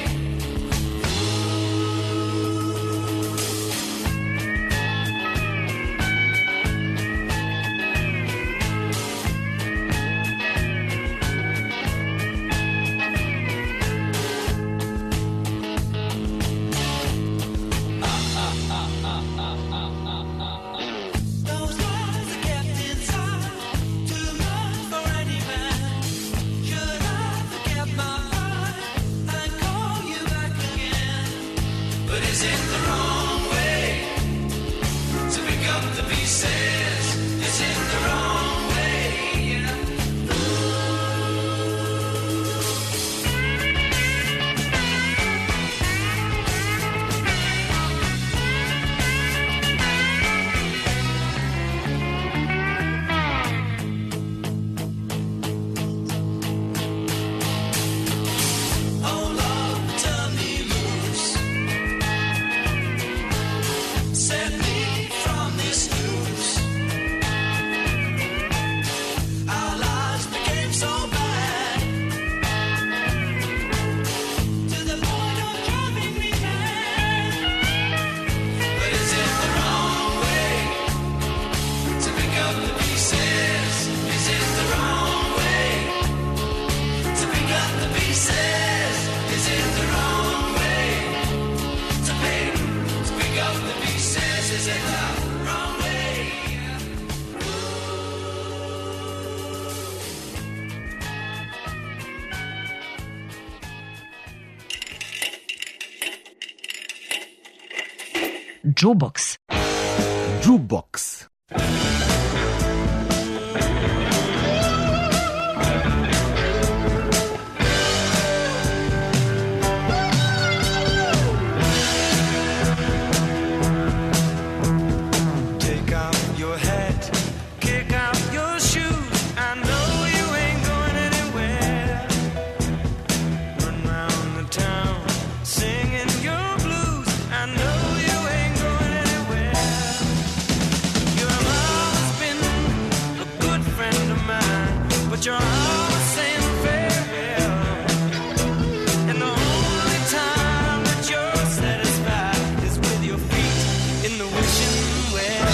S10: Those lies are kept inside, too much for any man. Should I forget my pride and call you back again? But is it the wrong way to pick up the pieces? Is it the wrong way? Yeah. Oh Lord, turn me loose, set me from this noose. Our lives became so bad, to the point of driving me mad. But is it the wrong way to pick up the pieces? Is it the wrong way to pick up the pieces? Is it the wrong way to pick, to pick up the pieces? Is it the wrong way?
S1: Jukebox.
S7: Jukebox.
S10: Take off your hat, kick off your shoes. I know you ain't going anywhere. Run round the town singing your blues. I know you ain't going anywhere. You've always been a good friend of mine, but you're always saying farewell. And the only time that you're satisfied is with your feet in the wishing well.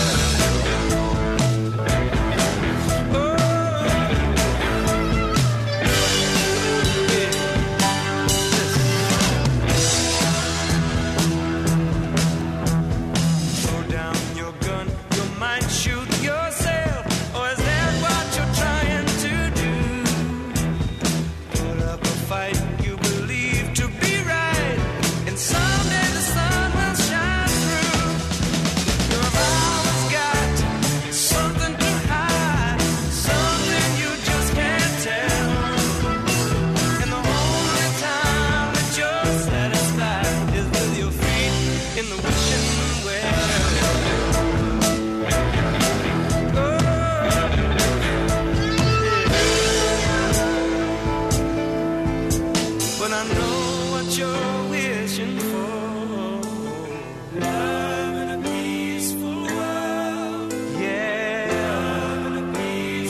S10: Throw down your gun, you might shoot yourself. Or is that what you're trying to do? Put up a fight you believe to be right, and someday the sun will shine through. You've always got something to hide, something you just can't tell. And the only time that you're satisfied is with your feet in the wishing well. But I know what you're wishing for. Love in a peaceful world. Yeah. Love in a peaceful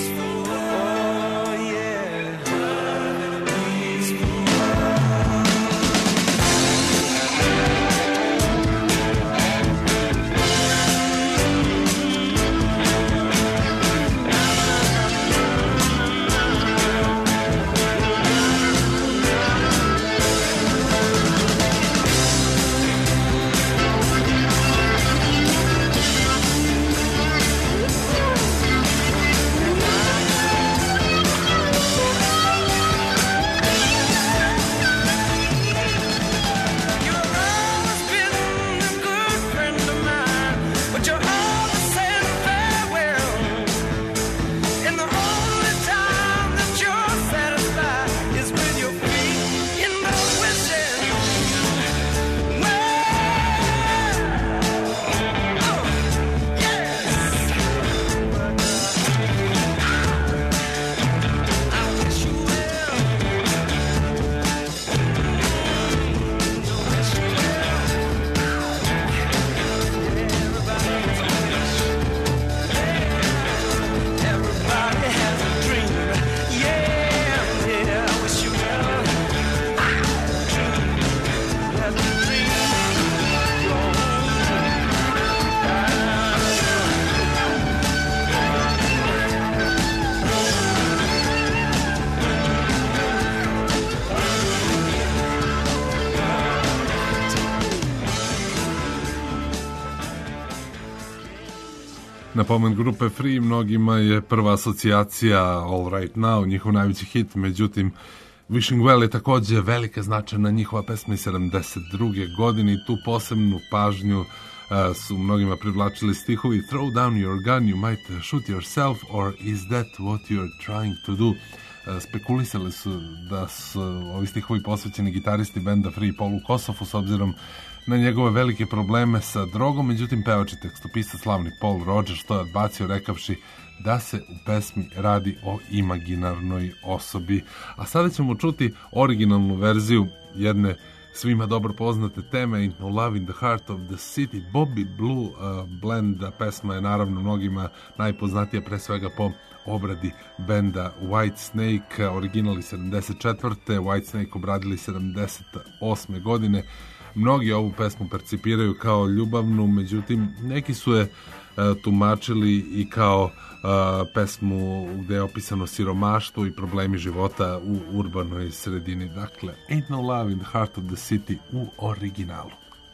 S2: Na pomen grupe Free mnogima je prva asocijacija All Right Now, njihov najveći hit, međutim Wishing Well je takođe velika značajna njihova pesma iz sedamdeset druge godine i tu posebnu pažnju uh, su mnogima privlačili stihovi Throw down your gun, you might shoot yourself, or is that what you're trying to do? Uh, spekulisali su da su ovi stihovi posvećeni gitaristi benda Free Paulu Kosofu s obzirom na njegove velike probleme sa drogom, međutim pevač i tekstopisac slavni Paul Rodgers to je odbacio rekavši da se u pesmi radi o imaginarnoj osobi. A sada ćemo čuti originalnu verziju jedne svima dobro poznate teme Ain't No Love in the Heart of the City. Bobby Blue uh, Blend pesma je naravno mnogima najpoznatija pre svega po obradi benda White Snake, originali sedamdeset četvrte White Snake obradili sedamdeset osme godine. Mnogi ovu pesmu percipiraju kao ljubavnu, međutim neki su je uh, tumačili i kao uh, pesmu gde je opisano siromaštvo i problemi života u urbanoj sredini. Dakle, Ain't No Love in the Heart of the City u originalu.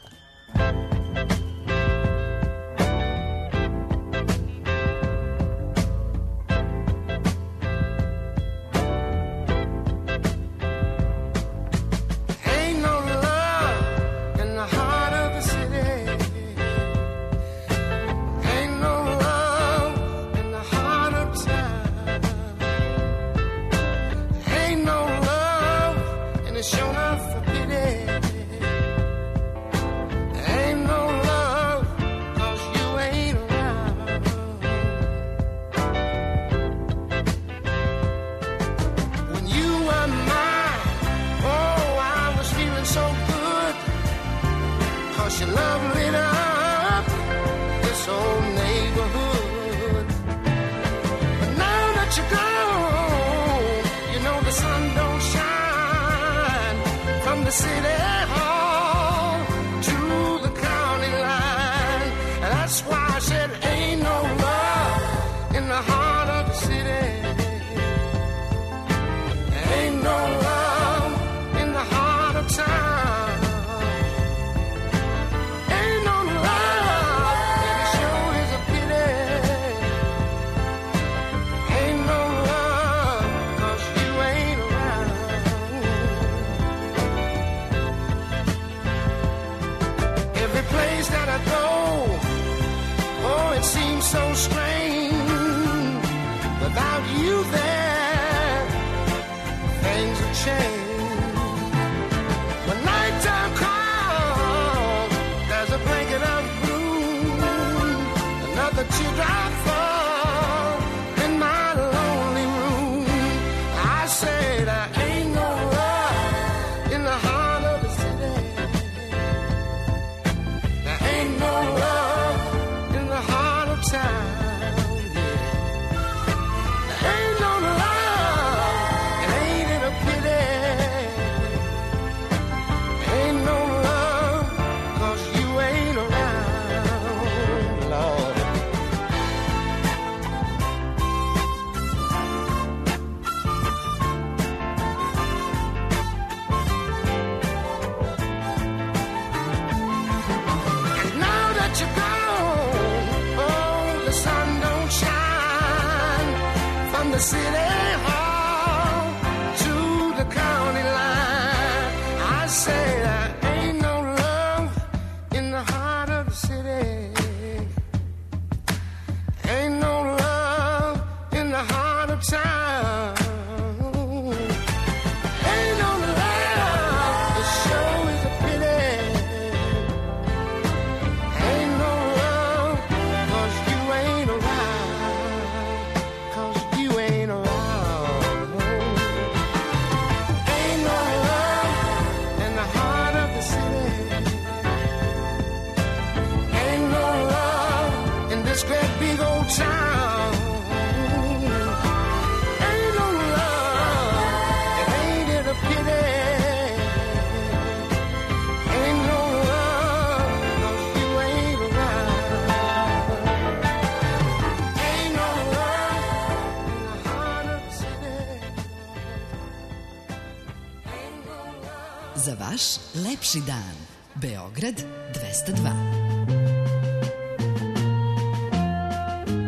S11: Za vaš lepši dan. Beograd dvesta dva.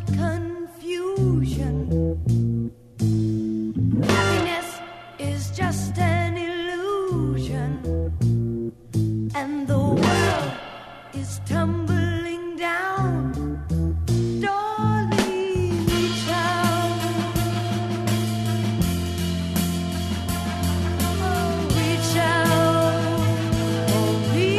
S6: confusion. Happiness is just an illusion, and the world is tumbling down. Darling, reach out. Oh, reach out for me.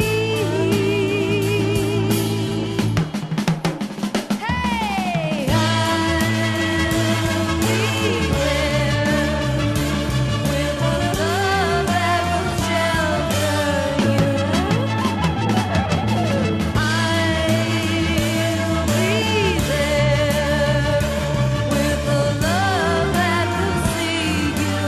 S6: Hey, I'll be there with a love that will shelter you. I'll be there with a love that will see you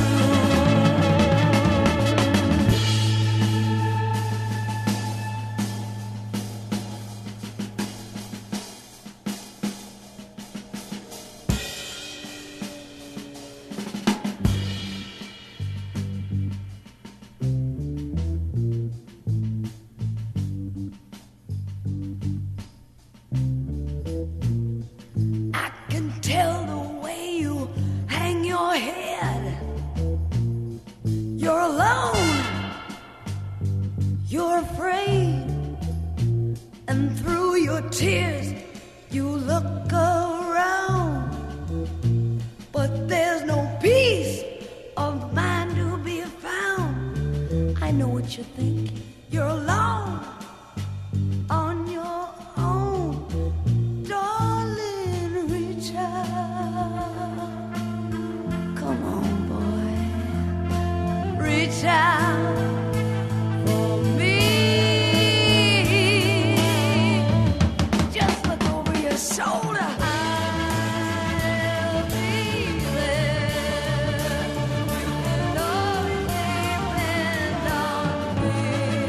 S6: I can tell the way you hang your head. You're alone. You're afraid. And through your tears, you look around. But there's no peace of mind to be found. I know what you're thinking. You're alone. On your own. Darling, reach out. Come on, boy. Reach out for me. Just look over your shoulder. I'll be there. You can always depend on me.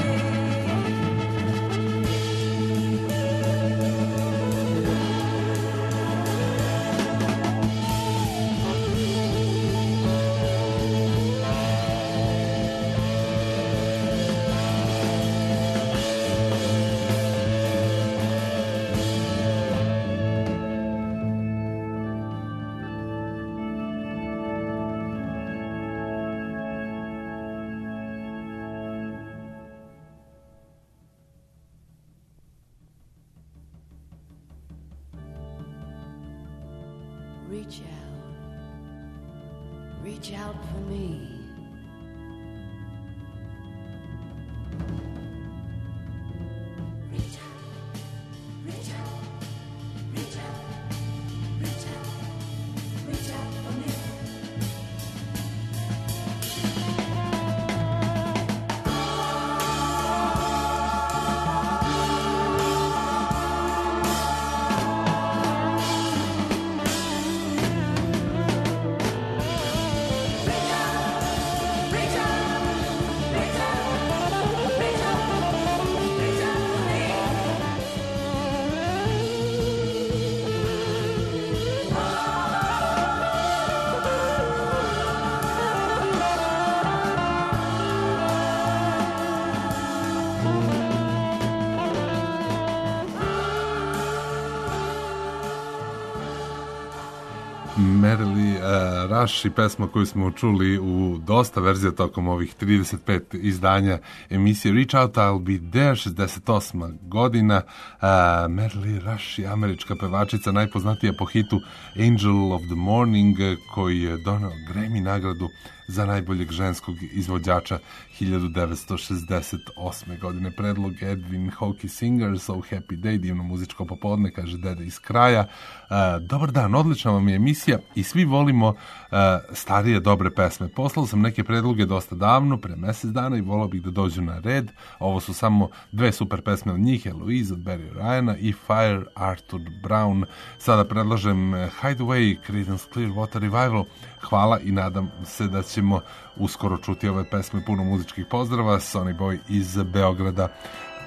S6: Reach out. Reach out for me. Reach out. Reach out. Reach out. Reach out. Reach out for me.
S2: Merrily uh, Rush i pesma koju smo čuli u dosta verzija tokom ovih trideset pet izdanja emisije Reach Out, I'll Be There, šezdeset osma godina. Uh, Merrily Rush je američka pevačica, najpoznatija po hitu Angel of the Morning, koji je doneo Grammy nagradu za najboljeg ženskog izvođača hiljadu devetsto šezdeset osme godine. Predlog Edwin Hawkey Singer, So Happy Day, divno muzičko popodne, kaže deda iz kraja. Uh, dobar dan, odlična vam je emisija i svi volimo uh, starije dobre pesme. Poslao sam neke predloge dosta davno, pre mesec dana, i volao bih da dođu na red. Ovo su samo dve super pesme od njih, Eloise od Barry Ryana i Fire Arthur Brown. Sada predlažem Hideaway, Creedence Clearwater Revival. Hvala i nadam se da ćemo uskoro čuti ove pesme. Puno muzičkih pozdrava, Sonny Boy iz Beograda.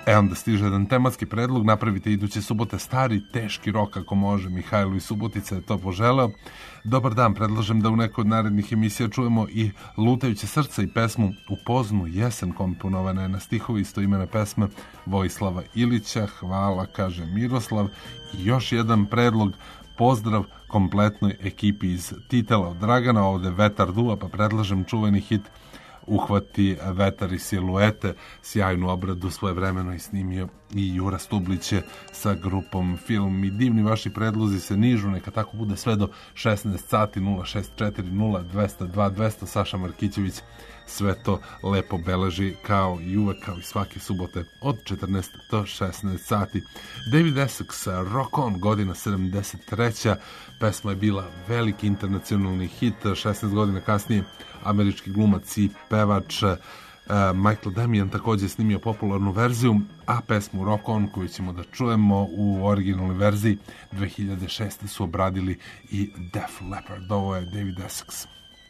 S2: E onda stiže jedan tematski predlog, napravite iduće subote stari, teški rok ako može, Mihajlo iz Subotice je to poželeo. Dobar dan, predlažem da u nekoj od narednih emisija čujemo i Lutajuće srce i pesmu U poznu jesen, komponovana je na stihovi istoimene pesme Vojislava Ilića. Hvala, kaže Miroslav. I još jedan predlog, pozdrav kompletnoj ekipi iz Titela od Dragana, ovde Vetar duva, pa predlažem čuveni hit Uhvati vetar i siluete, sjajnu obradu svojevremeno i snimio i Jura Stublić je sa grupom Film. I divni vaši predlozi se nižu, neka tako bude sve do šesnaest sati. Nula šest četiri nula dvesta dva dvesta. Saša Markićević sve to lepo beleži kao i uvek, kao i svake subote od četrnaest do šesnaest sati. David Essex, Rock On, godina sedamdeset treća. Pesma je bila veliki internacionalni hit. šesnaest godina kasnije američki glumac i pevač uh, Michael Damian također snimio popularnu verziju, a pesmu Rock On koju ćemo da čujemo u originalnoj verziji dve hiljade šeste su obradili i Def Leppard. Ovo je David Essex.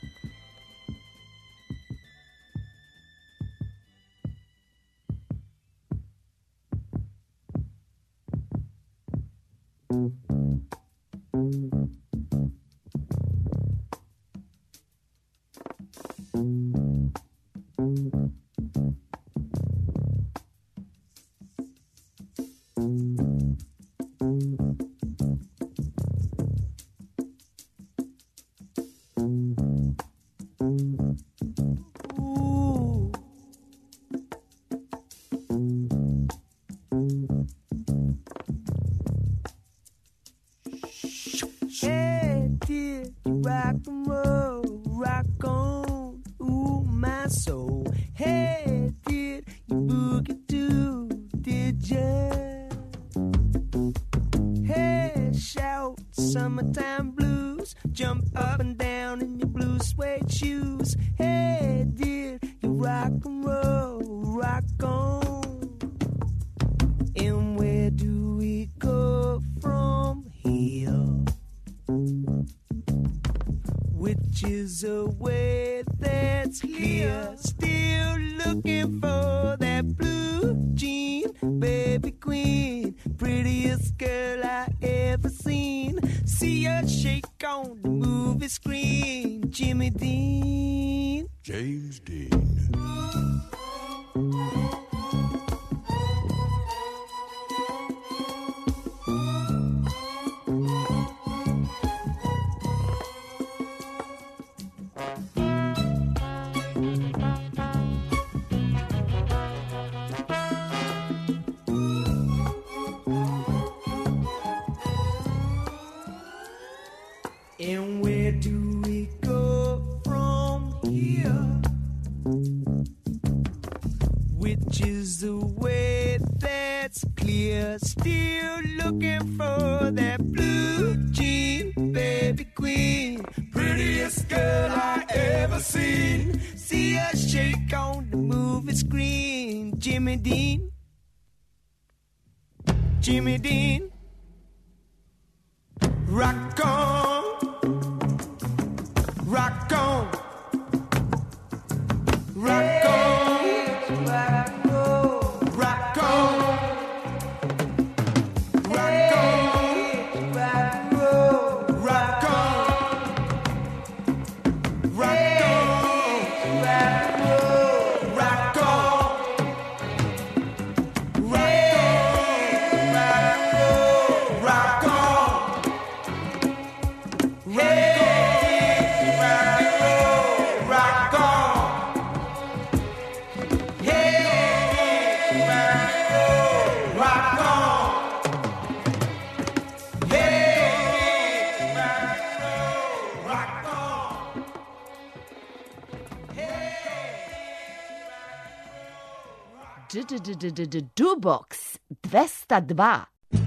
S5: And where do we go from here? Which is the way that's clear? Still looking for that blue jean baby queen, prettiest girl I ever seen. See her shake on the movie screen. Jimmy Dean, Jimmy Dean, rock on. Rock on, rock on, rock on, rock on, rock on, rock on, rock on, rock on, rock
S1: Dubox dvesta dva.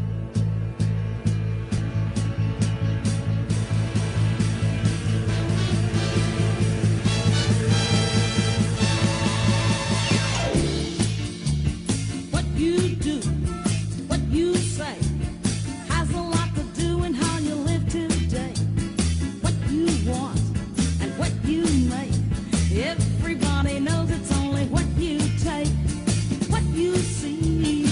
S12: What you do, what you say, has a lot to do in how you live today. What you want and what you make, everybody knows it's only what you take. What you see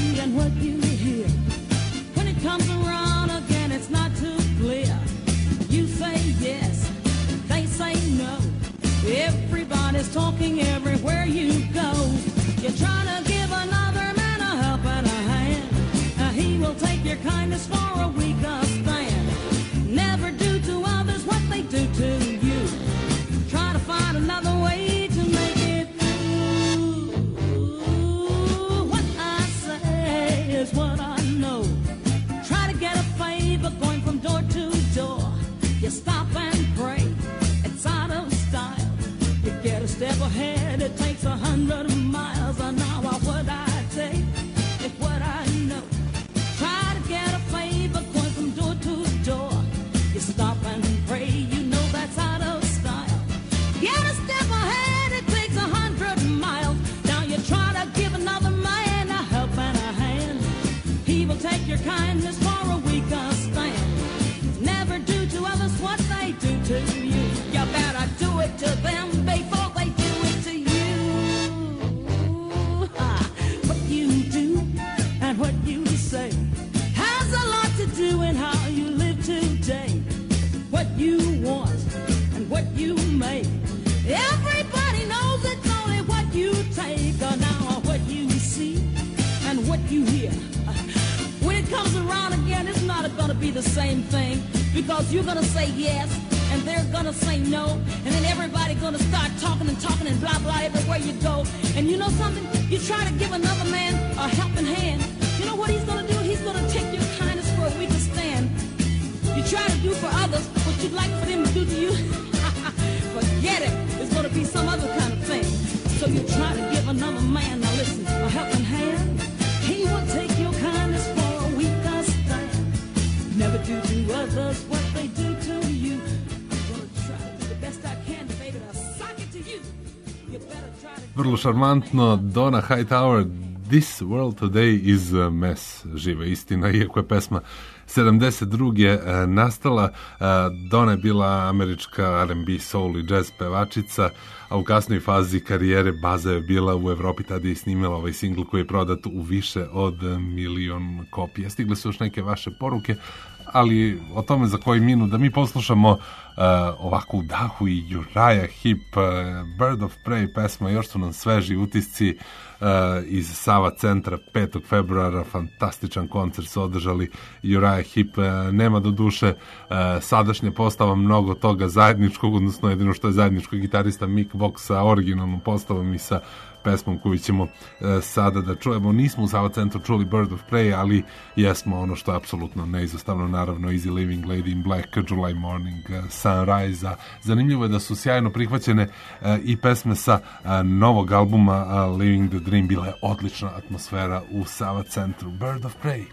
S12: what you hear. When it comes around again, it's not gonna be the same thing, because you're gonna say yes, and they're gonna say no, and then everybody gonna start talking and talking and blah blah everywhere you go. And you know something? You try to give another man a helping hand. You know what he's gonna do? He's gonna take your kindness for a weaker stand. You try to do for others what you'd like for them to do to you. Forget it. It's gonna be some other kind of thing. So you try to give another man, now listen, a helping hand. He will take your kindness for a weaker stand. Never do to others what they do to you. I'm gonna try to do the best I can, baby, to sock it to you. You better try to...
S2: Vrlo šarmantno, Donna Hightower, This World Today is a Mess, živa istina, iako je pesma sedamdeset druge e, nastala. E, Donna je bila američka R and B, soul i jazz pevačica, a u kasnoj fazi karijere baza je bila u Evropi, tada je snimala ovaj singl koji je prodat u više od milion kopija. Stigle su još neke vaše poruke, ali o tome za koji minut da mi poslušamo uh, ovako u dahu i Uriah Heep, uh, Bird of Prey pesma, još su nam sveži utisci uh, iz Sava centra petog februara, fantastičan koncert su održali Uriah Heep, uh, nema do duše uh, sadašnja postava mnogo toga zajedničkog, odnosno jedino što je zajedničko gitarista Mick Vox sa originalnom postavom i sa pesmom koju ćemo e, sada da čujemo. Nismo u Sava centru čuli Bird of Prey, ali jesmo ono što je apsolutno neizostavno, naravno Easy Living, Lady in Black, July Morning, uh, Sunrise. Zanimljivo je da su sjajno prihvaćene uh, i pesme sa uh, novog albuma uh, Living the Dream. Bila je odlična atmosfera u Sava centru. Bird of Prey.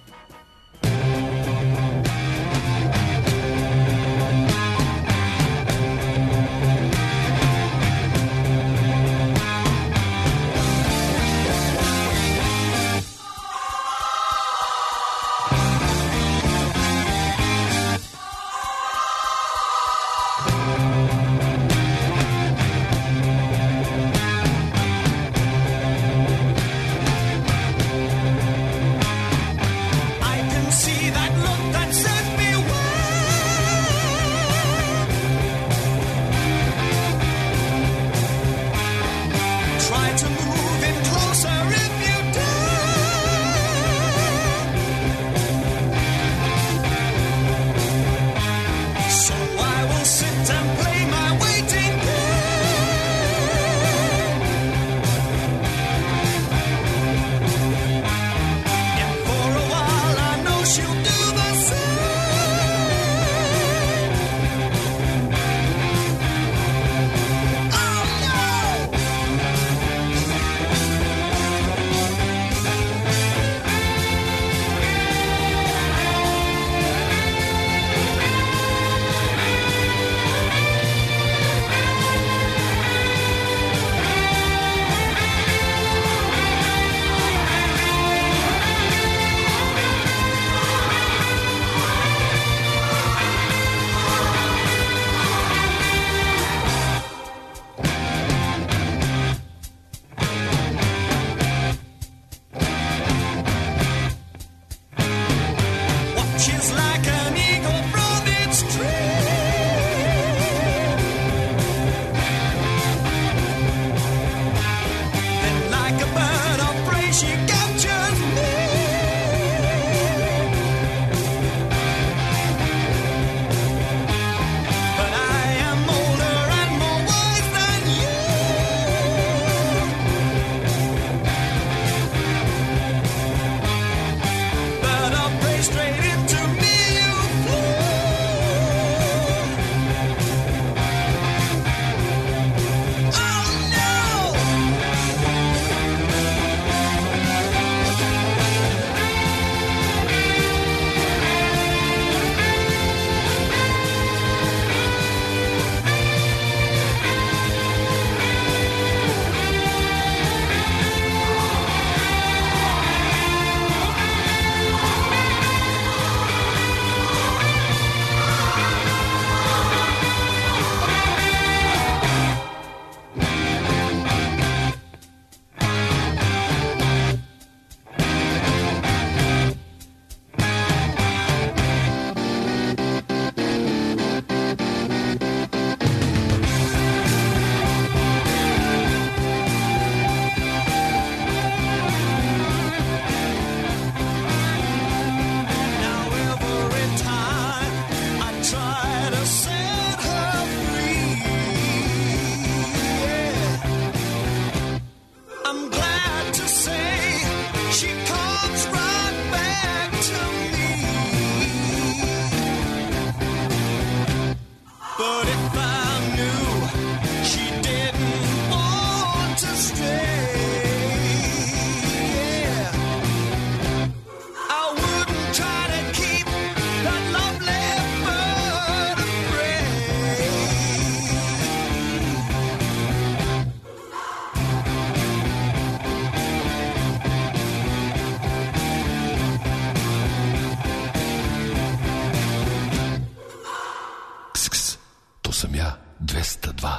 S8: sam ja dvesta dva.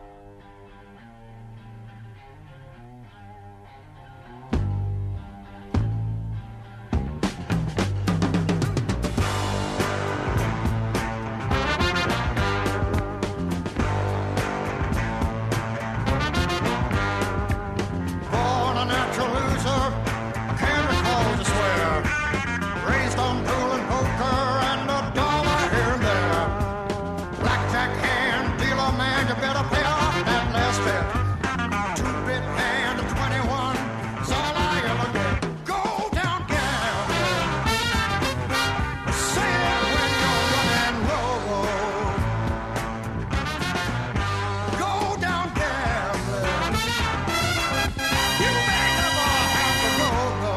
S13: Born a natural loser, can't recall to swear. Raised on pool and poker and a dollar here and there. Blackjack hand, dealer man, you better pay off that last bet. Two-bit hand of twenty-one, is all I ever get. Go down gambling. Say it when you're running low. Go down gambling. You may never have to go, no.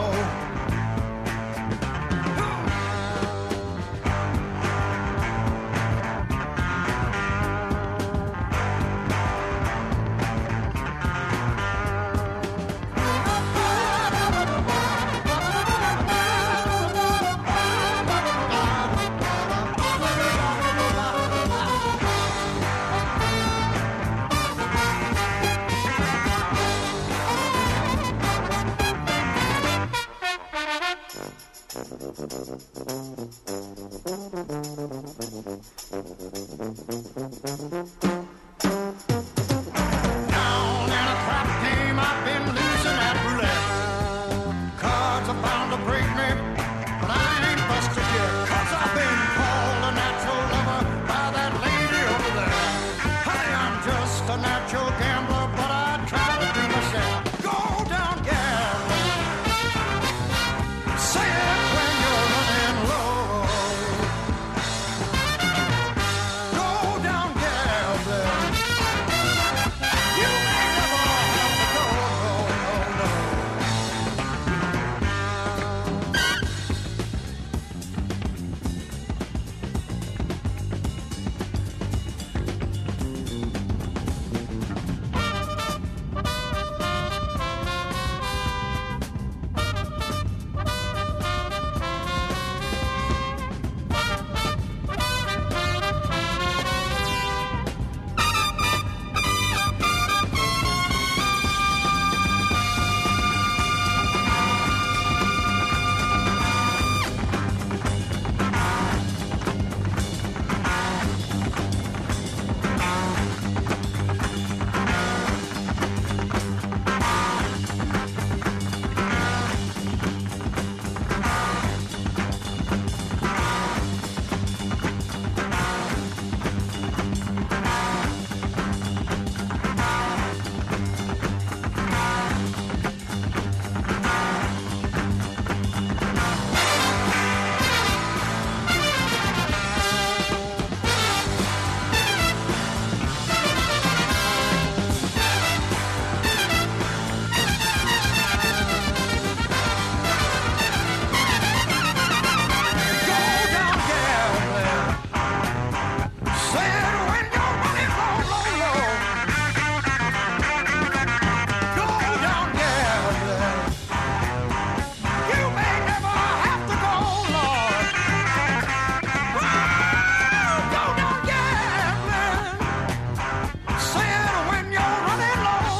S13: Down in a crap game, I've been losing at roulette. Cards are bound to break me, but I ain't busted yet. Cause I've been called a natural lover by that lady over there. Honey, I'm just a natural gambler, but I try to do my share. Go down gambling. Say it when you're running low. Go down gambling. You may never have to go, no, no, no. Go down gambling. Say it when you're running low, low, low. Go down gambling. You may never have to go, Lord. Whoa, go down gambling. Say it when you're running low.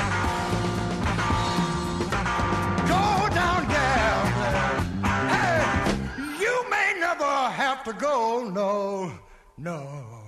S13: Go down gambling. Hey, you may never have to go, no, no.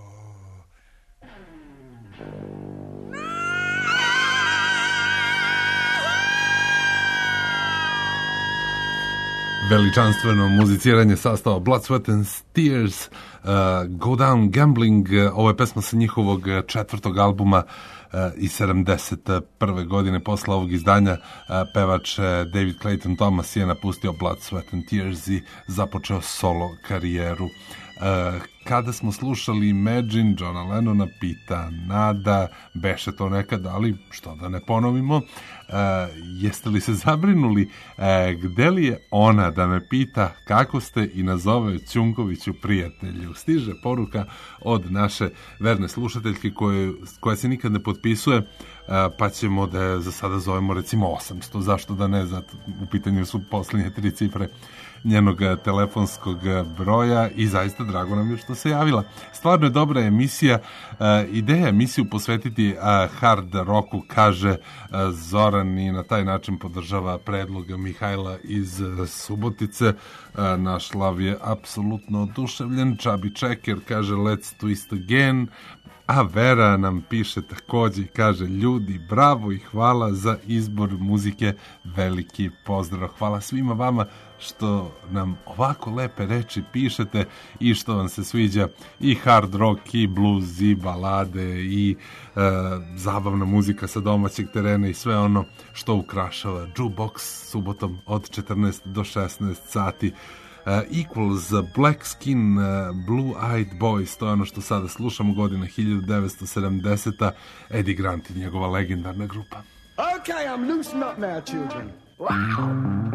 S2: Veličanstveno muziciranje sastava Blood, Sweat and Tears, uh, Go Down Gambling. uh, Ovo je pesma sa njihovog uh, četvrtog albuma uh, iz sedamdeset prve godine. Posle ovog izdanja uh, pevač uh, David Clayton Thomas je napustio Blood, Sweat and Tears i započeo solo karijeru. Uh, kada smo slušali Imagine, Johna Lennona pita Nada, beše to nekada, ali što da ne ponovimo. Uh, jeste li se zabrinuli uh, gde li je ona da me pita kako ste i nazove Ćunkoviću prijatelju? Stiže poruka od naše verne slušateljke koje, koja se nikad ne potpisuje pa ćemo da je za sada zovemo recimo osamsto, zašto da ne, zato u pitanju su posljednje tri cifre njenog telefonskog broja i zaista drago nam je što se javila. Stvarno je dobra emisija, ideja emisiju posvetiti hard rocku, kaže Zoran, i na taj način podržava predlog Mihajla iz Subotice. Naš Lav je apsolutno oduševljen. Čabi Čeker kaže Let's Twist Again, a Vera nam piše također i kaže ljudi, bravo i hvala za izbor muzike, veliki pozdrav. Hvala svima vama što nam ovako lepe reči pišete i što vam se sviđa i hard rock, i blues, i balade, i e, zabavna muzika sa domaćeg terena i sve ono što ukrašava Jukebox subotom od četrnaest do šesnaest sati. Uh, Equals, Black Skin, uh, Blue Eyed Boys, to je ono što sada slušamo, godina hiljadu devetsto sedamdeseta. Eddie Grant i njegova legendarna grupa.
S14: Okay, I'm loosened up now, children. Wow!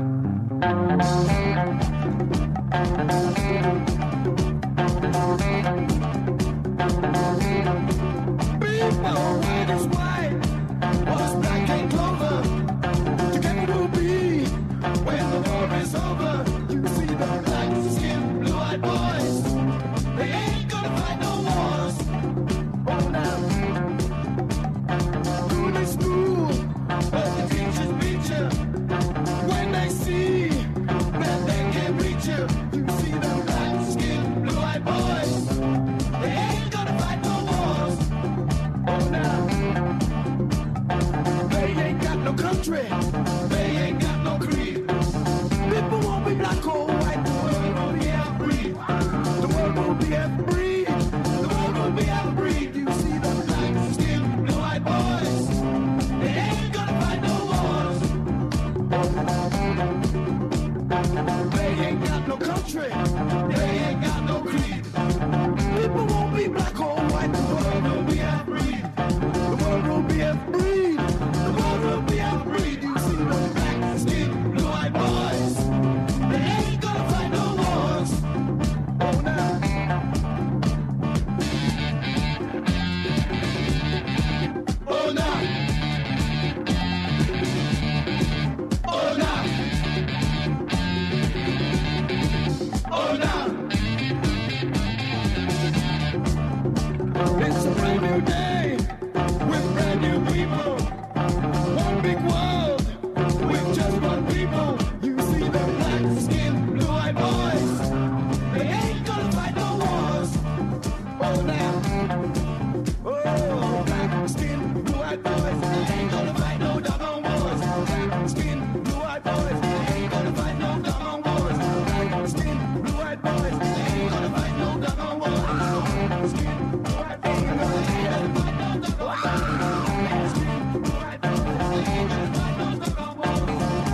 S14: People, red is white, what's black and clover? Together we'll be, when the war is over. You see the black skin, blue-eyed boys. They ain't gonna fight no wars. Oh, now. School is school, but the teachers beat you. When they see that they can't reach you, you see the black skin, blue-eyed boys. They ain't gonna fight no wars. Oh, now. They ain't got no country. They ain't got no creed. People won't be black or white. The world will be half-breed. The world will be half-breed. The world will be half-breed. You see the black skin, blue-eyed boys. They ain't gonna fight no wars. They ain't got no country. They ain't got no creed. People won't be black or white. The world will be half-breed. The world will be half-breed. The world will be half-breed. You see the black skin, blue-eyed boys. They ain't gonna fight no wars. Oh, now. Oh, now. Oh, now. Oh, now. It's a brand new day with brand new people. One big world with just one people. You see the black skin, blue-eyed boys. They ain't gonna fight no wars. Oh, now. Oh, black skin, blue-eyed boys. They ain't gonna fight no doggone wars. Black skin, blue-eyed boys. They ain't gonna fight no doggone wars. Black skin, blue-eyed boys. They ain't gonna fight no doggone wars. Black skin, blue-eyed boys. They ain't gonna fight no doggone wars. Black skin, blue-eyed boys. They ain't gonna fight no doggone wars.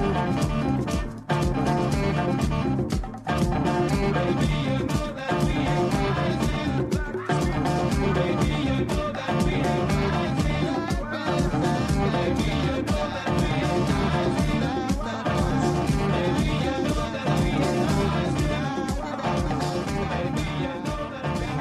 S14: Baby, you know that we ain't rising. Baby, you know that we ain't rising. Baby, you know that we ain't rising. Baby, you know that we ain't rising. Baby, you know that we ain't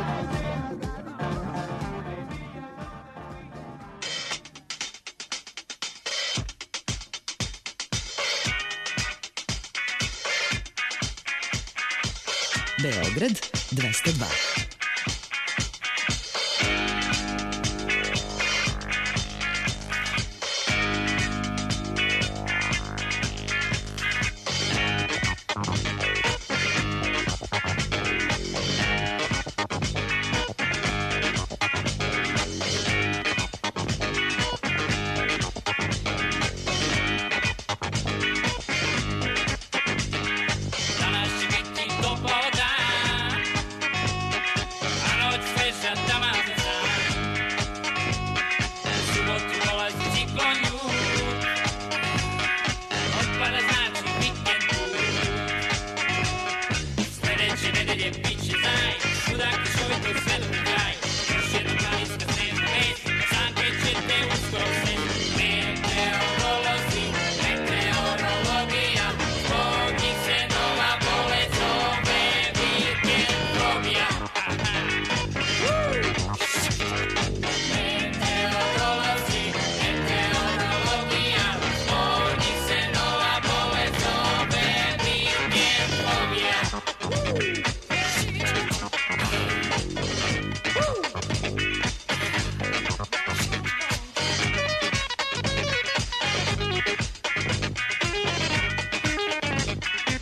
S11: Beograd dvesta dva.
S10: Danas će biti dobar dan.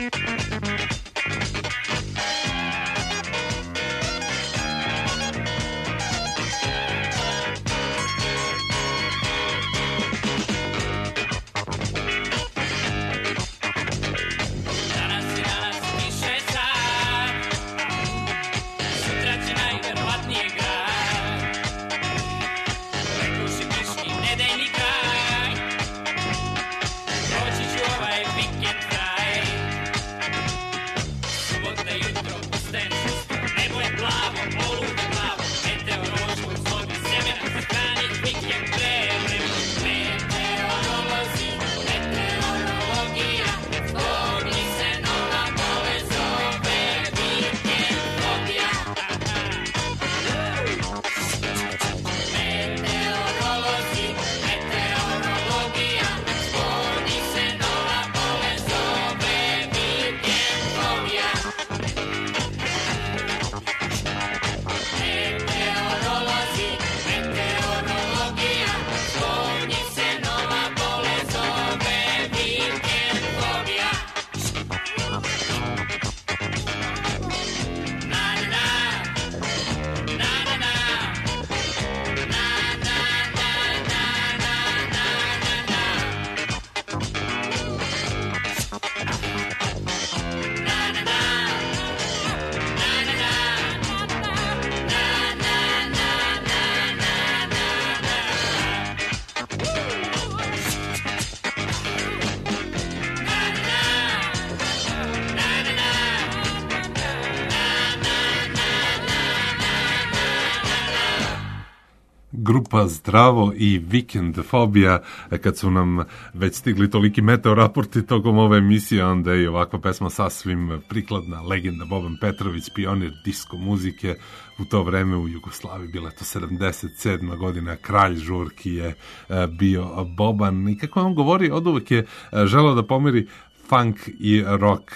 S2: Grupa Zdravo i Vikendfobija. Kad su nam već stigli toliki meteoraporti tokom ove emisije, onda je i ovakva pesma sasvim prikladna. Legenda Boban Petrović, pionir disko muzike u to vreme u Jugoslaviji. Bila je to sedamdeset sedma godina, kralj žurki je bio Boban i kako on govori, od uvek je želeo da pomiri funk i rock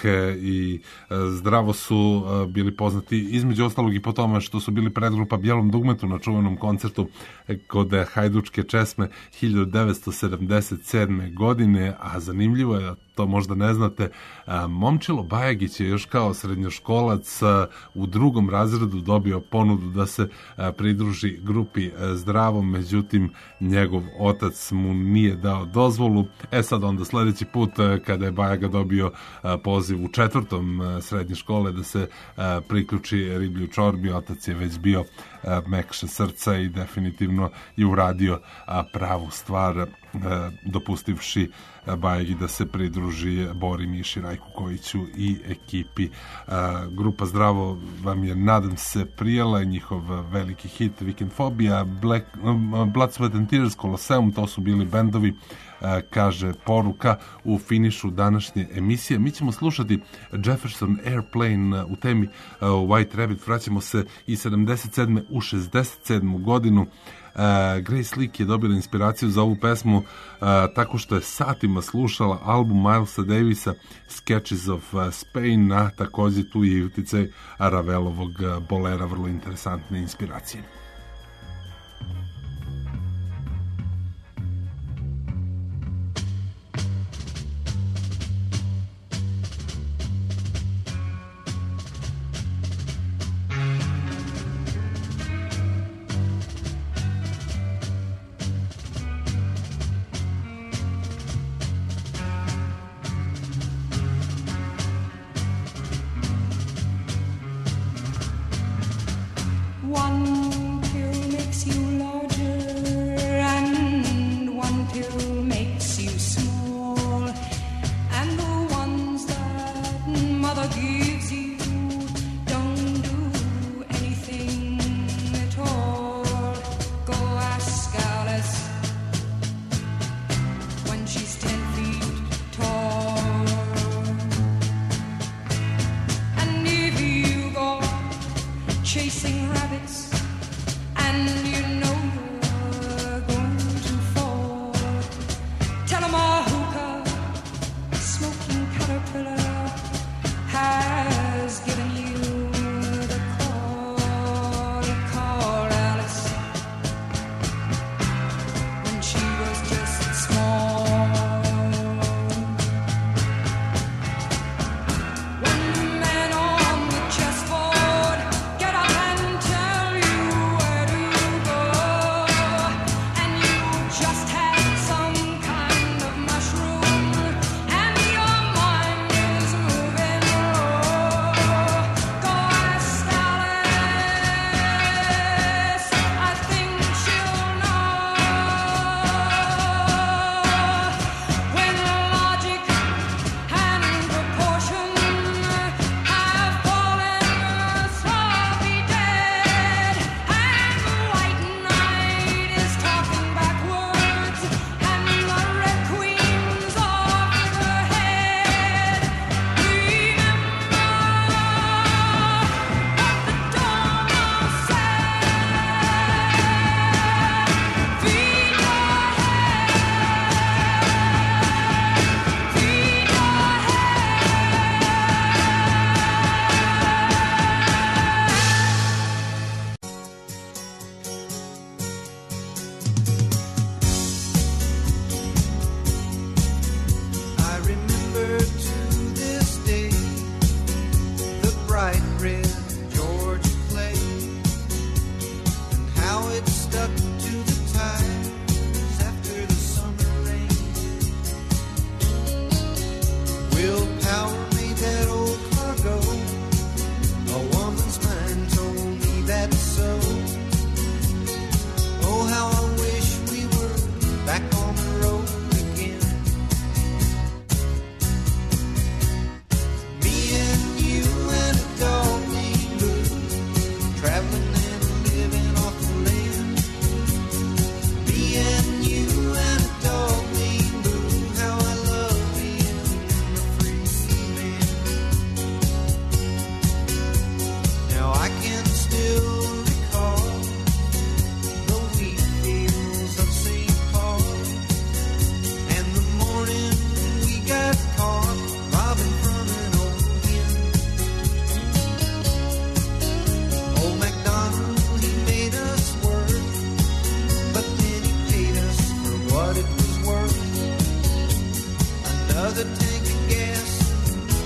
S2: i Zdravo su bili poznati između ostalog i po tome što su bili predgrupa Bijelom dugmetu na čuvenom koncertu kod Hajdučke česme hiljadu devetsto sedamdeset sedme godine, a zanimljivo je, to možda ne znate, Momčilo Bajagić je još kao srednjoškolac u drugom razredu dobio ponudu da se pridruži grupi Zdravo, međutim njegov otac mu nije dao dozvolu. E sad onda sledeći put kada je Bajaga dobio poziv u četvrtom srednje škole da se priključi Riblju čorbi, otac je već bio mekše srca i definitivno je uradio pravu stvar, dopustivši Bajagi da se pridruži Bori Miši Rajkukoviću i ekipi. Grupa Zdravo vam je, nadam se, prijela, njihov veliki hit Vikendfobija, Black, Blood, Sweat and Tears, Colosseum, to su bili bendovi, kaže poruka u finišu današnje emisije. Mi ćemo slušati Jefferson Airplane u temi White Rabbit. Vraćamo se i sedamdeset sedme u šezdeset sedmu godinu. Uh, Grace Slick je dobila inspiraciju za ovu pesmu uh, tako što je satima slušala album Milesa Davisa Sketches of uh, Spain, a također tu je i uticaj Ravelovog uh, bolera, vrlo interesantne inspiracije.
S15: One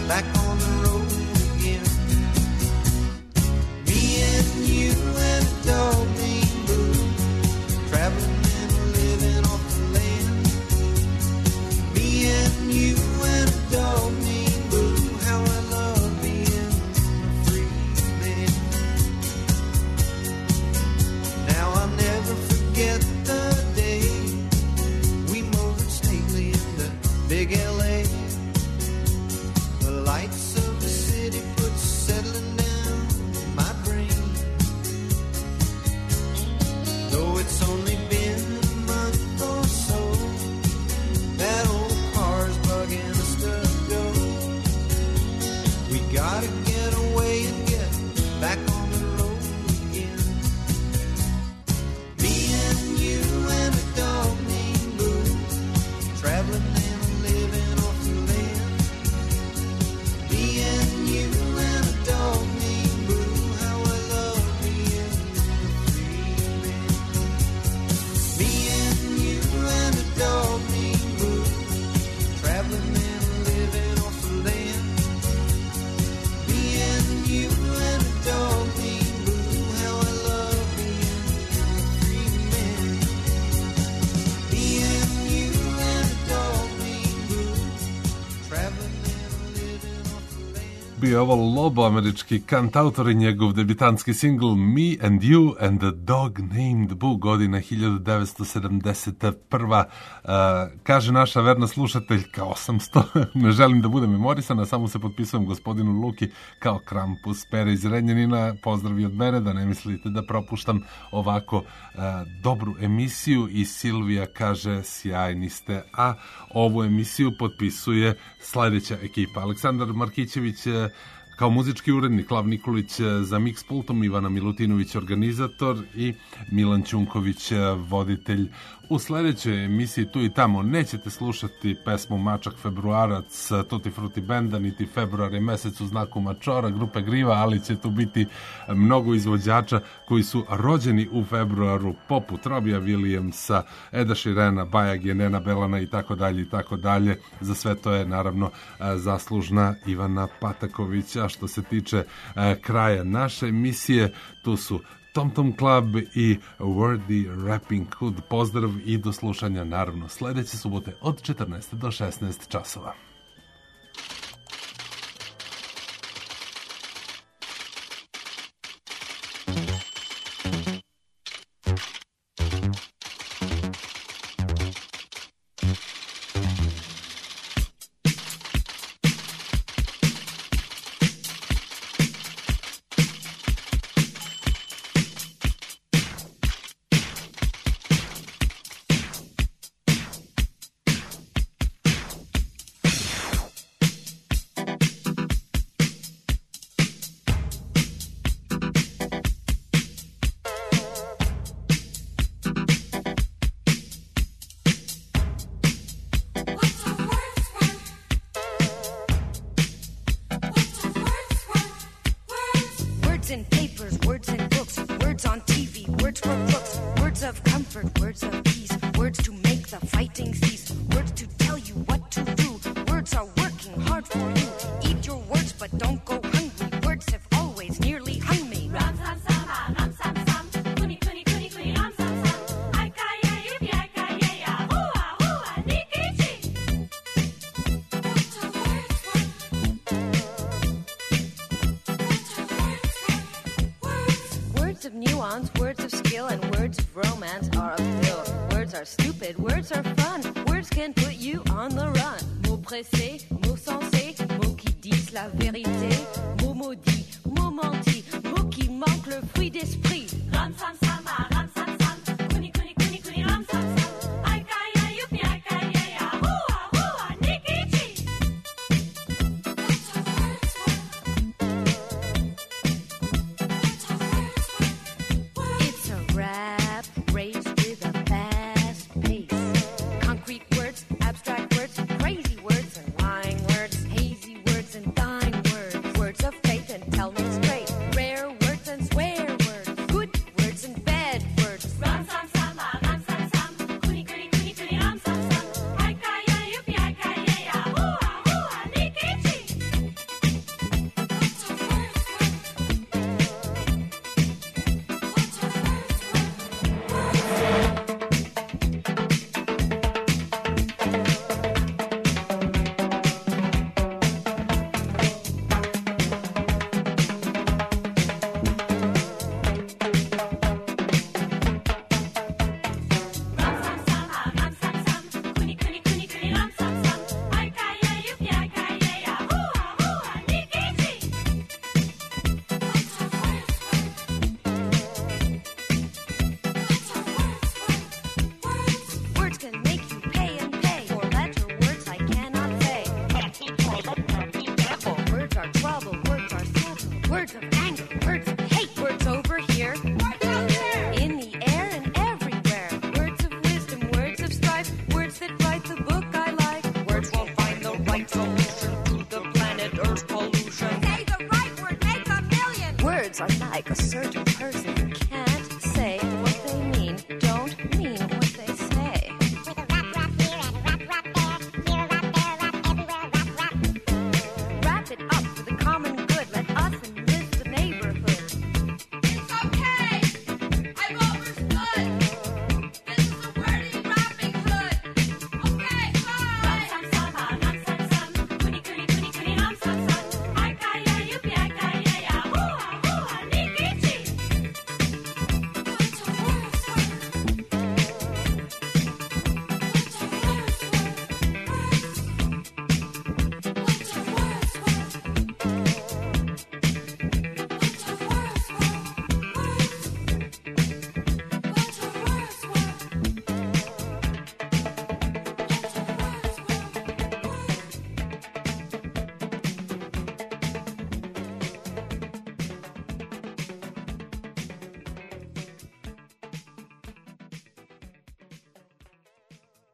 S5: back on the road again. Me and you and a dog named Boo, traveling and living off the land. Me and you and a dog named Boo, how I love being a free man. Now I'll never forget the day we motored stately into big L A. The lights of the city put settling down in my brain. Though it's only been a month or so, that old car's bugging us to go. We gotta get away and get back on the road again. Me and you and a dog named Boo, traveling and living off the land. Me and you and a dog named Boo, how I love being a free man. Me and you and a dog named Boo, traveling and living off the land. Me and you and a dog named Boo, how I love being a free man. Me and you and a dog named Boo, traveling and living off the land.
S2: Bio je ovo Lobo, američki kantautor i njegov debitanski singl Me and You and the Dog Named Boo, godina hiljadu devetsto sedamdeset prva. Uh, kaže naša verna slušateljka osamsto, ne želim da budem memorisana, samo se potpisujem gospodinu Luki kao Krampus Pere iz Renjanina. Pozdravi od mene, da ne mislite da propuštam ovako uh, dobru emisiju. I Silvija kaže sjajni ste, a ovu emisiju potpisuje sledeća ekipa: Aleksandar Markićević uh, kao muzički urednik, Lav Nikolić uh, za mix pultom, Ivana Milutinović organizator i Milan Ćunković uh, voditelj. U sledećoj emisiji Tu i tamo nećete slušati pesmu Mačak februarac Tutti Frutti Benda, niti Februar je mesec u znaku mačora grupe Griva, ali će tu biti mnogo izvođača koji su rođeni u februaru, poput Robija Williamsa, Eda Širena, Bajage, Nena Belana i tako dalje i tako dalje. Za sve to je naravno zaslužna Ivana Patakovića. Što se tiče kraja naše emisije, tu su Tom Tom Club i Wordy Rapping Hood. Pozdrav i do slušanja naravno sledeće subote od četrnaest do šesnaest časova.
S15: Tell me straight, rare words and swear words, good words and bad pollution.
S16: Say the right word, make a million.
S17: Words are like a certain person.